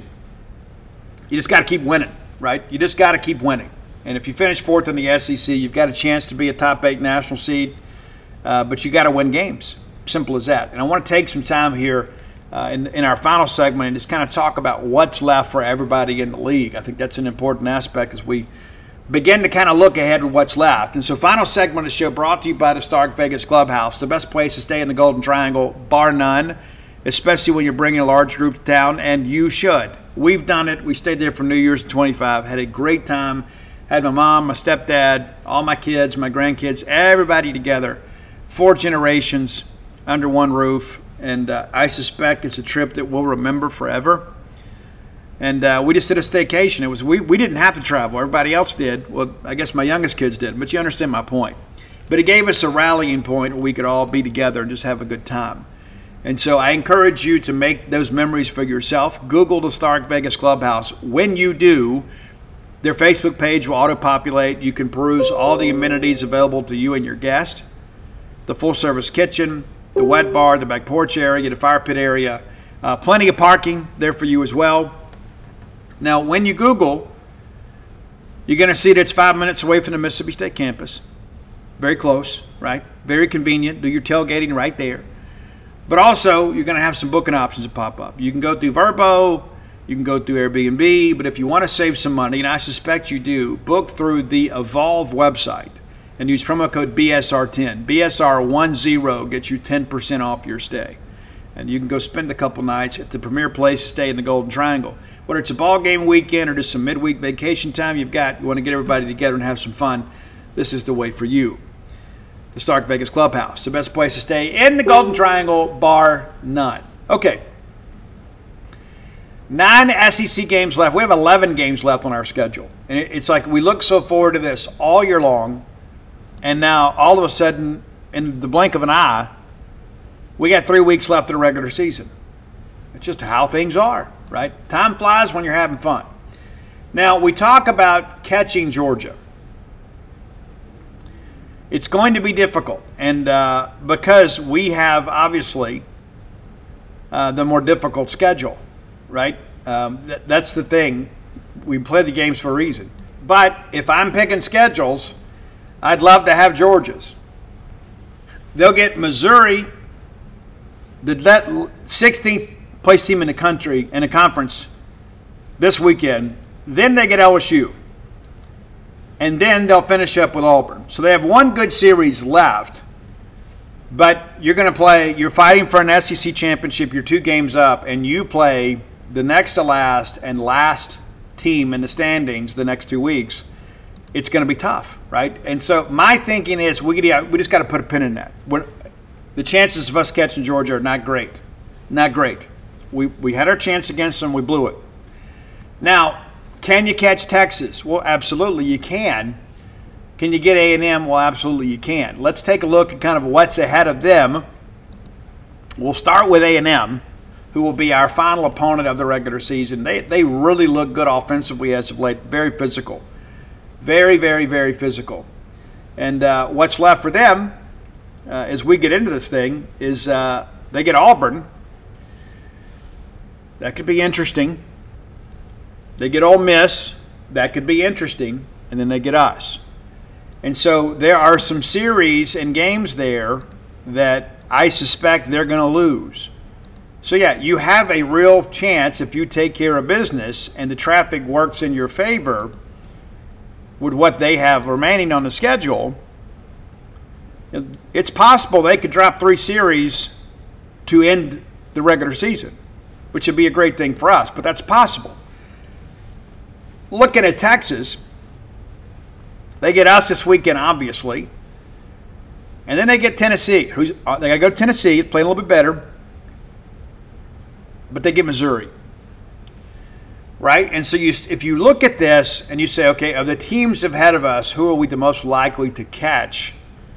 You just got to keep winning, right? You just got to keep winning. And if you finish 4th in the SEC, you've got a chance to be a top 8 national seed, but you got to win games. Simple as that. And I want to take some time here in our final segment and just kind of talk about what's left for everybody in the league. I think that's an important aspect as we begin to kind of look ahead with what's left. And so final segment of the show brought to you by the Stark Vegas Clubhouse, the best place to stay in the Golden Triangle, bar none, especially when you're bringing a large group to town, and you should. We've done it. We stayed there for New Year's 25, had a great time, had my mom, my stepdad, all my kids, my grandkids, everybody together, 4 generations under one roof, and I suspect it's a trip that we'll remember forever. And we just did a staycation. It was we didn't have to travel. Everybody else did. Well, I guess my youngest kids did, but you understand my point. But it gave us a rallying point where we could all be together and just have a good time. And so I encourage you to make those memories for yourself. Google the Stark Vegas Clubhouse. When you do, their Facebook page will auto-populate. You can peruse all the amenities available to you and your guest. The full-service kitchen, the wet bar, the back porch area, the fire pit area. Plenty of parking there for you as well. Now, when you Google, you're going to see that it's 5 minutes away from the Mississippi State campus. Very close, right? Very convenient. Do your tailgating right there. But also, you're going to have some booking options that pop up. You can go through Vrbo, you can go through Airbnb, but if you want to save some money, and I suspect you do, book through the Evolve website and use promo code BSR10. BSR10 gets you 10% off your stay. And you can go spend a couple nights at the premier place to stay in the Golden Triangle. Whether it's a ball game weekend or just some midweek vacation time you want to get everybody together and have some fun, this is the way for you. The Stark Vegas Clubhouse, the best place to stay in the Golden Triangle, bar none. Okay. 9 SEC games left. We have 11 games left on our schedule. And it's like we look so forward to this all year long, and now all of a sudden, in the blink of an eye, we got 3 weeks left of the regular season. It's just how things are, right? Time flies when you're having fun. Now, we talk about catching Georgia. It's going to be difficult, and because we have, obviously, the more difficult schedule, right? That's the thing. We play the games for a reason. But if I'm picking schedules, I'd love to have Georgia's. They'll get Missouri, the 16th place team in the country, in the conference this weekend. Then they get LSU. And then they'll finish up with Auburn. So they have one good series left. But you're fighting for an SEC championship. You're 2 games up, and you play the next to last and last team in the standings the next 2 weeks. It's going to be tough, right? And so my thinking is we just got to put a pin in that. The chances of us catching Georgia are not great. Not great. We had our chance against them. We blew it. Now, can you catch Texas? Well, absolutely you can. Can you get A&M? Well, absolutely you can. Let's take a look at kind of what's ahead of them. We'll start with A&M, who will be our final opponent of the regular season. They really look good offensively as of late. Very physical. Very, very, very physical. And what's left for them as we get into this thing is they get Auburn. That could be interesting. They get Ole Miss. That could be interesting. And then they get us. And so there are some series and games there that I suspect they're going to lose. So, yeah, you have a real chance if you take care of business and the traffic works in your favor with what they have remaining on the schedule. It's possible they could drop 3 series to end the regular season, which would be a great thing for us, but that's possible. Looking at Texas, they get us this weekend, obviously. And then they get Tennessee. They got to go to Tennessee, play a little bit better. But they get Missouri. Right? And so if you look at this and you say, okay, of the teams ahead of us, who are we the most likely to catch?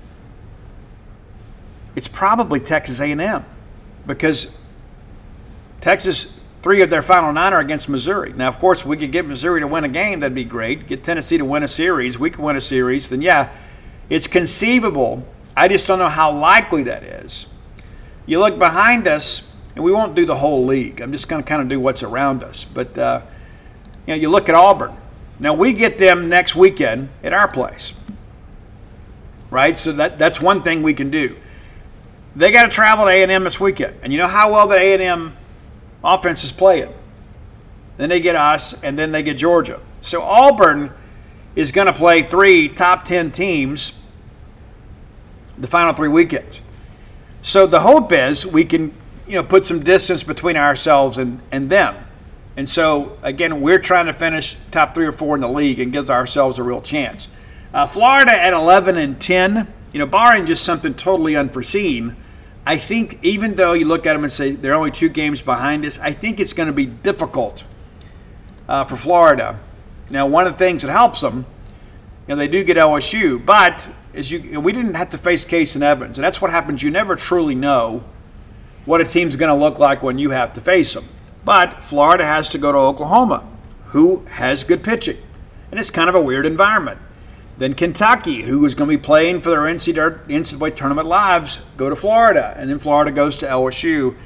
It's probably Texas A&M. Because Texas, 3 of their final 9 are against Missouri. Now, of course, we could get Missouri to win a game. That'd be great. Get Tennessee to win a series. We could win a series. Then, yeah, it's conceivable. I just don't know how likely that is. You look behind us, and we won't do the whole league. I'm just going to kind of do what's around us. But, you look at Auburn. Now, we get them next weekend at our place. Right? So that's one thing we can do. They got to travel to A&M this weekend. And you know how well the A&M offense is playing. Then they get us, and then they get Georgia. So Auburn is going to play 3 top 10 teams the final 3 weekends. So the hope is we can, put some distance between ourselves and them. And so, again, we're trying to finish top 3 or 4 in the league and give ourselves a real chance. Florida at 11-10, barring just something totally unforeseen, I think even though you look at them and say they're only 2 games behind us, I think it's going to be difficult for Florida. Now, one of the things that helps them, they do get LSU, but we didn't have to face Case and Evans, and that's what happens. You never truly know what a team's going to look like when you have to face them. But Florida has to go to Oklahoma, who has good pitching, and it's kind of a weird environment. Then Kentucky, who is going to be playing for their NCAA tournament lives, go to Florida. And then Florida goes to LSU.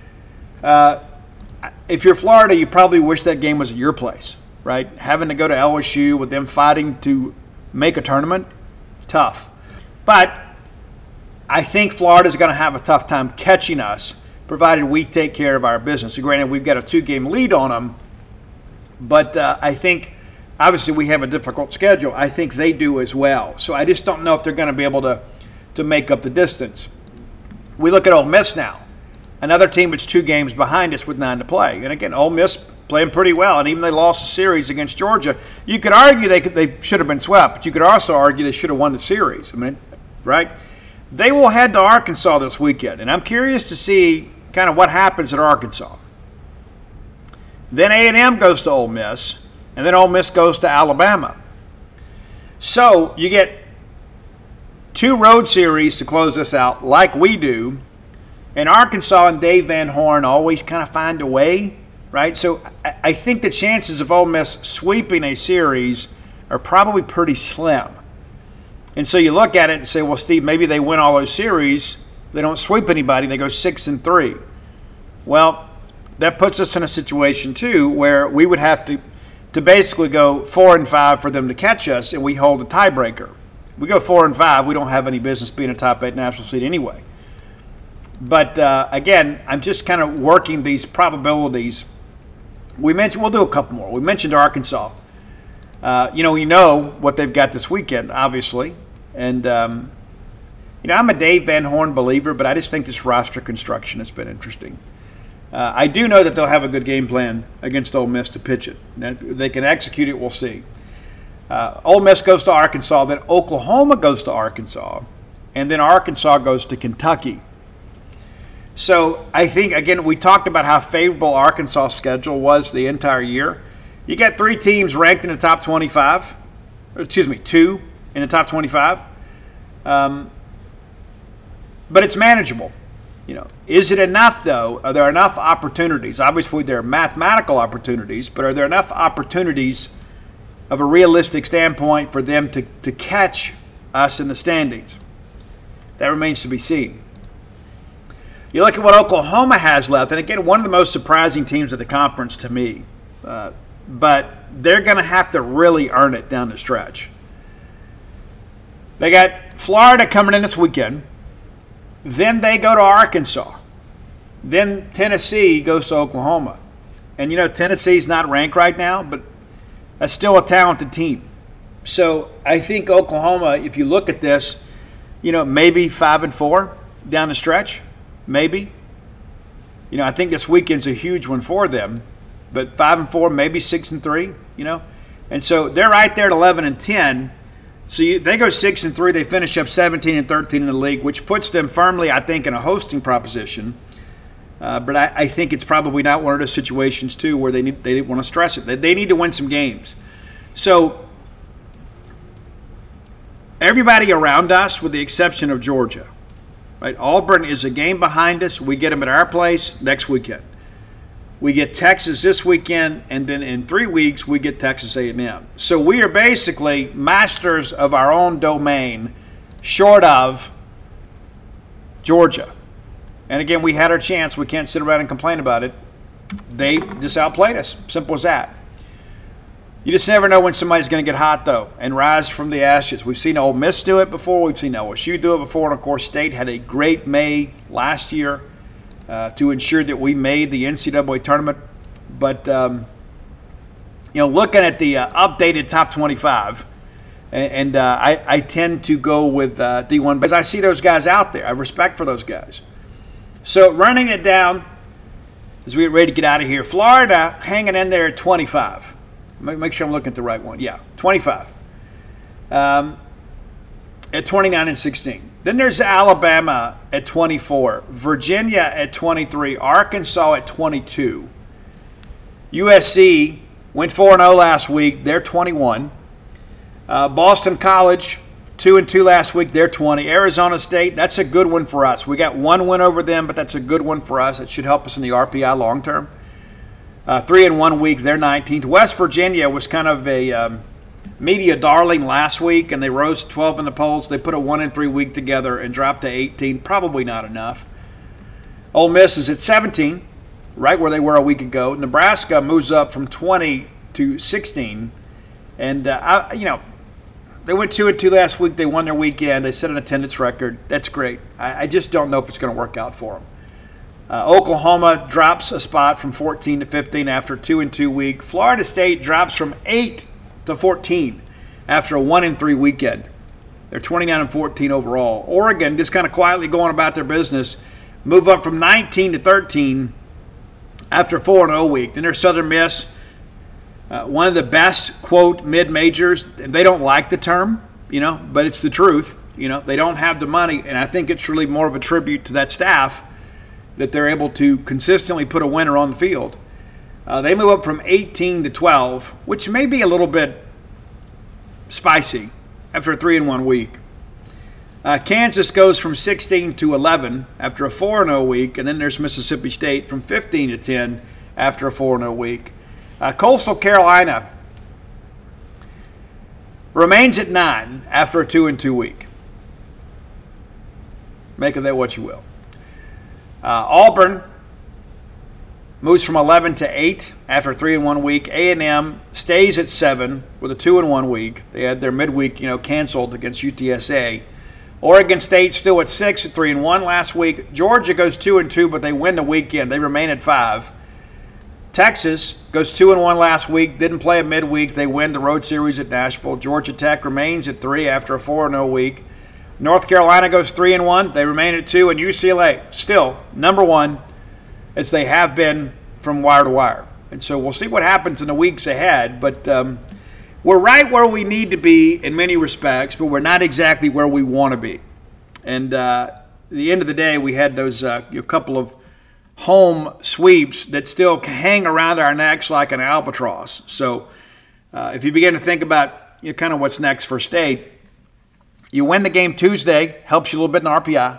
If you're Florida, you probably wish that game was at your place, right? Having to go to LSU with them fighting to make a tournament, tough. But I think Florida's going to have a tough time catching us, provided we take care of our business. So granted, we've got a 2-game lead on them, but I think – obviously, we have a difficult schedule. I think they do as well. So I just don't know if they're going to be able to make up the distance. We look at Ole Miss now, another team that's 2 games behind us with 9 to play. And again, Ole Miss playing pretty well. And even they lost the series against Georgia. You could argue they should have been swept, but you could also argue they should have won the series. Right? They will head to Arkansas this weekend. And I'm curious to see kind of what happens at Arkansas. Then A&M goes to Ole Miss. And then Ole Miss goes to Alabama. So you get 2 road series to close this out like we do. And Arkansas and Dave Van Horn always kind of find a way, right? So I think the chances of Ole Miss sweeping a series are probably pretty slim. And so you look at it and say, well, Steve, maybe they win all those series. They don't sweep anybody. They go 6-3. Well, that puts us in a situation too where we would have to basically go 4-5 for them to catch us, and we hold a tiebreaker. We go 4-5, we don't have any business being a top 8 national seed anyway. But again, I'm just kind of working these probabilities. We'll do a couple more. We mentioned Arkansas. You know what they've got this weekend, obviously. And, I'm a Dave Van Horn believer, but I just think this roster construction has been interesting. I do know that they'll have a good game plan against Ole Miss to pitch it. Now, if they can execute it, we'll see. Ole Miss goes to Arkansas, then Oklahoma goes to Arkansas, and then Arkansas goes to Kentucky. So I think, again, we talked about how favorable Arkansas' schedule was the entire year. You got 3 teams ranked in the top 25. 2 in the top 25. But it's manageable. Is it enough, though? Are there enough opportunities? Obviously, there are mathematical opportunities, but are there enough opportunities of a realistic standpoint for them to catch us in the standings? That remains to be seen. You look at what Oklahoma has left, and again, one of the most surprising teams of the conference to me. But they're going to have to really earn it down the stretch. They got Florida coming in this weekend. Then they go to Arkansas. Then Tennessee goes to Oklahoma. And, Tennessee's not ranked right now, but that's still a talented team. So I think Oklahoma, if you look at this, maybe 5-4 down the stretch. Maybe. I think this weekend's a huge one for them. But 5-4, maybe 6-3, And so they're right there at 11-10. So they go 6-3. They finish up 17-13 in the league, which puts them firmly, I think, in a hosting proposition. But I think it's probably not one of those situations, too, where they want to stress it. They need to win some games. So everybody around us, with the exception of Georgia, right? Auburn is a game behind us. We get them at our place next weekend. We get Texas this weekend, and then in 3 weeks we get Texas A&M. So we are basically masters of our own domain, short of Georgia. And again, we had our chance. We can't sit around and complain about it. They just outplayed us. Simple as that. You just never know when somebody's going to get hot, though, and rise from the ashes. We've seen Ole Miss do it before. We've seen LSU do it before. And, of course, State had a great May last year to ensure that we made the NCAA tournament. But, looking at the updated top 25, and I tend to go with D1 because I see those guys out there. I have respect for those guys. So running it down as we get ready to get out of here, Florida hanging in there at 25. Make sure I'm looking at the right one. Yeah, 25. At 29-16. Then there's Alabama at 24. Virginia at 23. Arkansas at 22. USC went 4-0 last week. They're 21. Boston College, 2-2 last week. They're 20. Arizona State, that's a good one for us. We got one win over them, but that's a good one for us. It should help us in the RPI long term. 3-1 week, they're 19th. West Virginia was kind of a media darling last week, and they rose to 12 in the polls. They put a 1-3 week together and dropped to 18. Probably not enough. Ole Miss is at 17, right where they were a week ago. Nebraska moves up from 20 to 16. And, they went 2-2 last week. They won their weekend. They set an attendance record. That's great. I just don't know if it's going to work out for them. Oklahoma drops a spot from 14 to 15 after a 2-2 week. Florida State drops from 8 to 14 after a 1-3 weekend. They're 29-14 overall. Oregon just kind of quietly going about their business. Move up from 19 to 13 after a 4-0 week. Then there's Southern Miss. One of the best, quote, mid-majors. They don't like the term, but it's the truth. They don't have the money, and I think it's really more of a tribute to that staff that they're able to consistently put a winner on the field. They move up from 18 to 12, which may be a little bit spicy after a 3-1 week. Kansas goes from 16 to 11 after a 4-0 week, and then there's Mississippi State from 15 to 10 after a 4-0 week. Coastal Carolina remains at 9 after a 2-2 week. Make of that what you will. Auburn moves from 11 to 8 after a 3-1 week. A&M stays at 7 with a 2-1 week. They had their midweek, canceled against UTSA. Oregon State still at 6 at 3-1 last week. Georgia goes 2-2, but they win the weekend. They remain at 5. Texas goes 2-1 last week. Didn't play a midweek. They win the road series at Nashville. Georgia Tech remains at 3 after a 4-0 week. North Carolina goes 3-1. They remain at 2, and UCLA still number 1, as they have been from wire to wire. And so we'll see what happens in the weeks ahead. But we're right where we need to be in many respects, but we're not exactly where we want to be. And at the end of the day, we had those couple of home sweeps that still hang around our necks like an albatross. So if you begin to think about kind of what's next for State, you win the game Tuesday, helps you a little bit in RPI.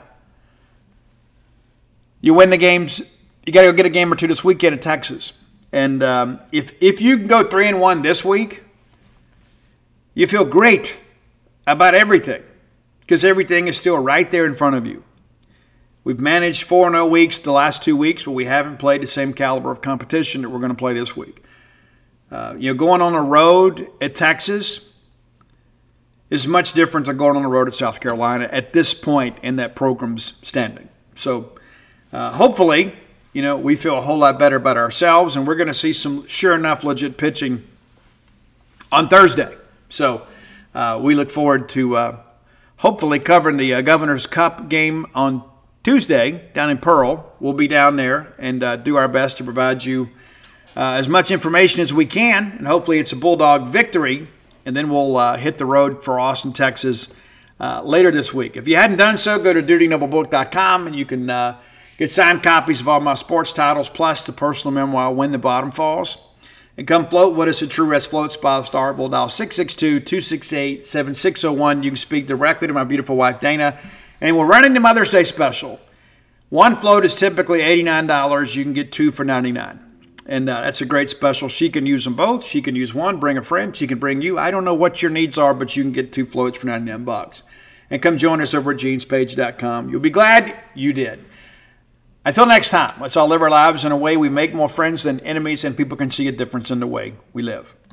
You win the games, you got to go get a game or two this weekend in Texas. And if you can go 3-1 this week, you feel great about everything because everything is still right there in front of you. We've managed 4-0 weeks the last 2 weeks, but we haven't played the same caliber of competition that we're going to play this week. Going on the road at Texas is much different than going on the road at South Carolina at this point in that program's standing. So hopefully, we feel a whole lot better about ourselves, and we're going to see some sure enough legit pitching on Thursday. So we look forward to hopefully covering the Governor's Cup game on Tuesday down in Pearl. We'll be down there and do our best to provide you as much information as we can, and hopefully it's a Bulldog victory, and then we'll hit the road for Austin, Texas later this week. If you hadn't done so, go to DutyNobleBook.com, and you can get signed copies of all my sports titles, plus the personal memoir, When the Bottom Falls. And come float with us at True Rest Floats by the Star. We'll dial 662-268-7601. You can speak directly to my beautiful wife, Dana. And we're running the Mother's Day special. One float is typically $89. You can get 2 for $99. And that's a great special. She can use them both. She can use one, bring a friend. She can bring you. I don't know what your needs are, but you can get 2 floats for $99. And come join us over at genespage.com. You'll be glad you did. Until next time, let's all live our lives in a way we make more friends than enemies, and people can see a difference in the way we live.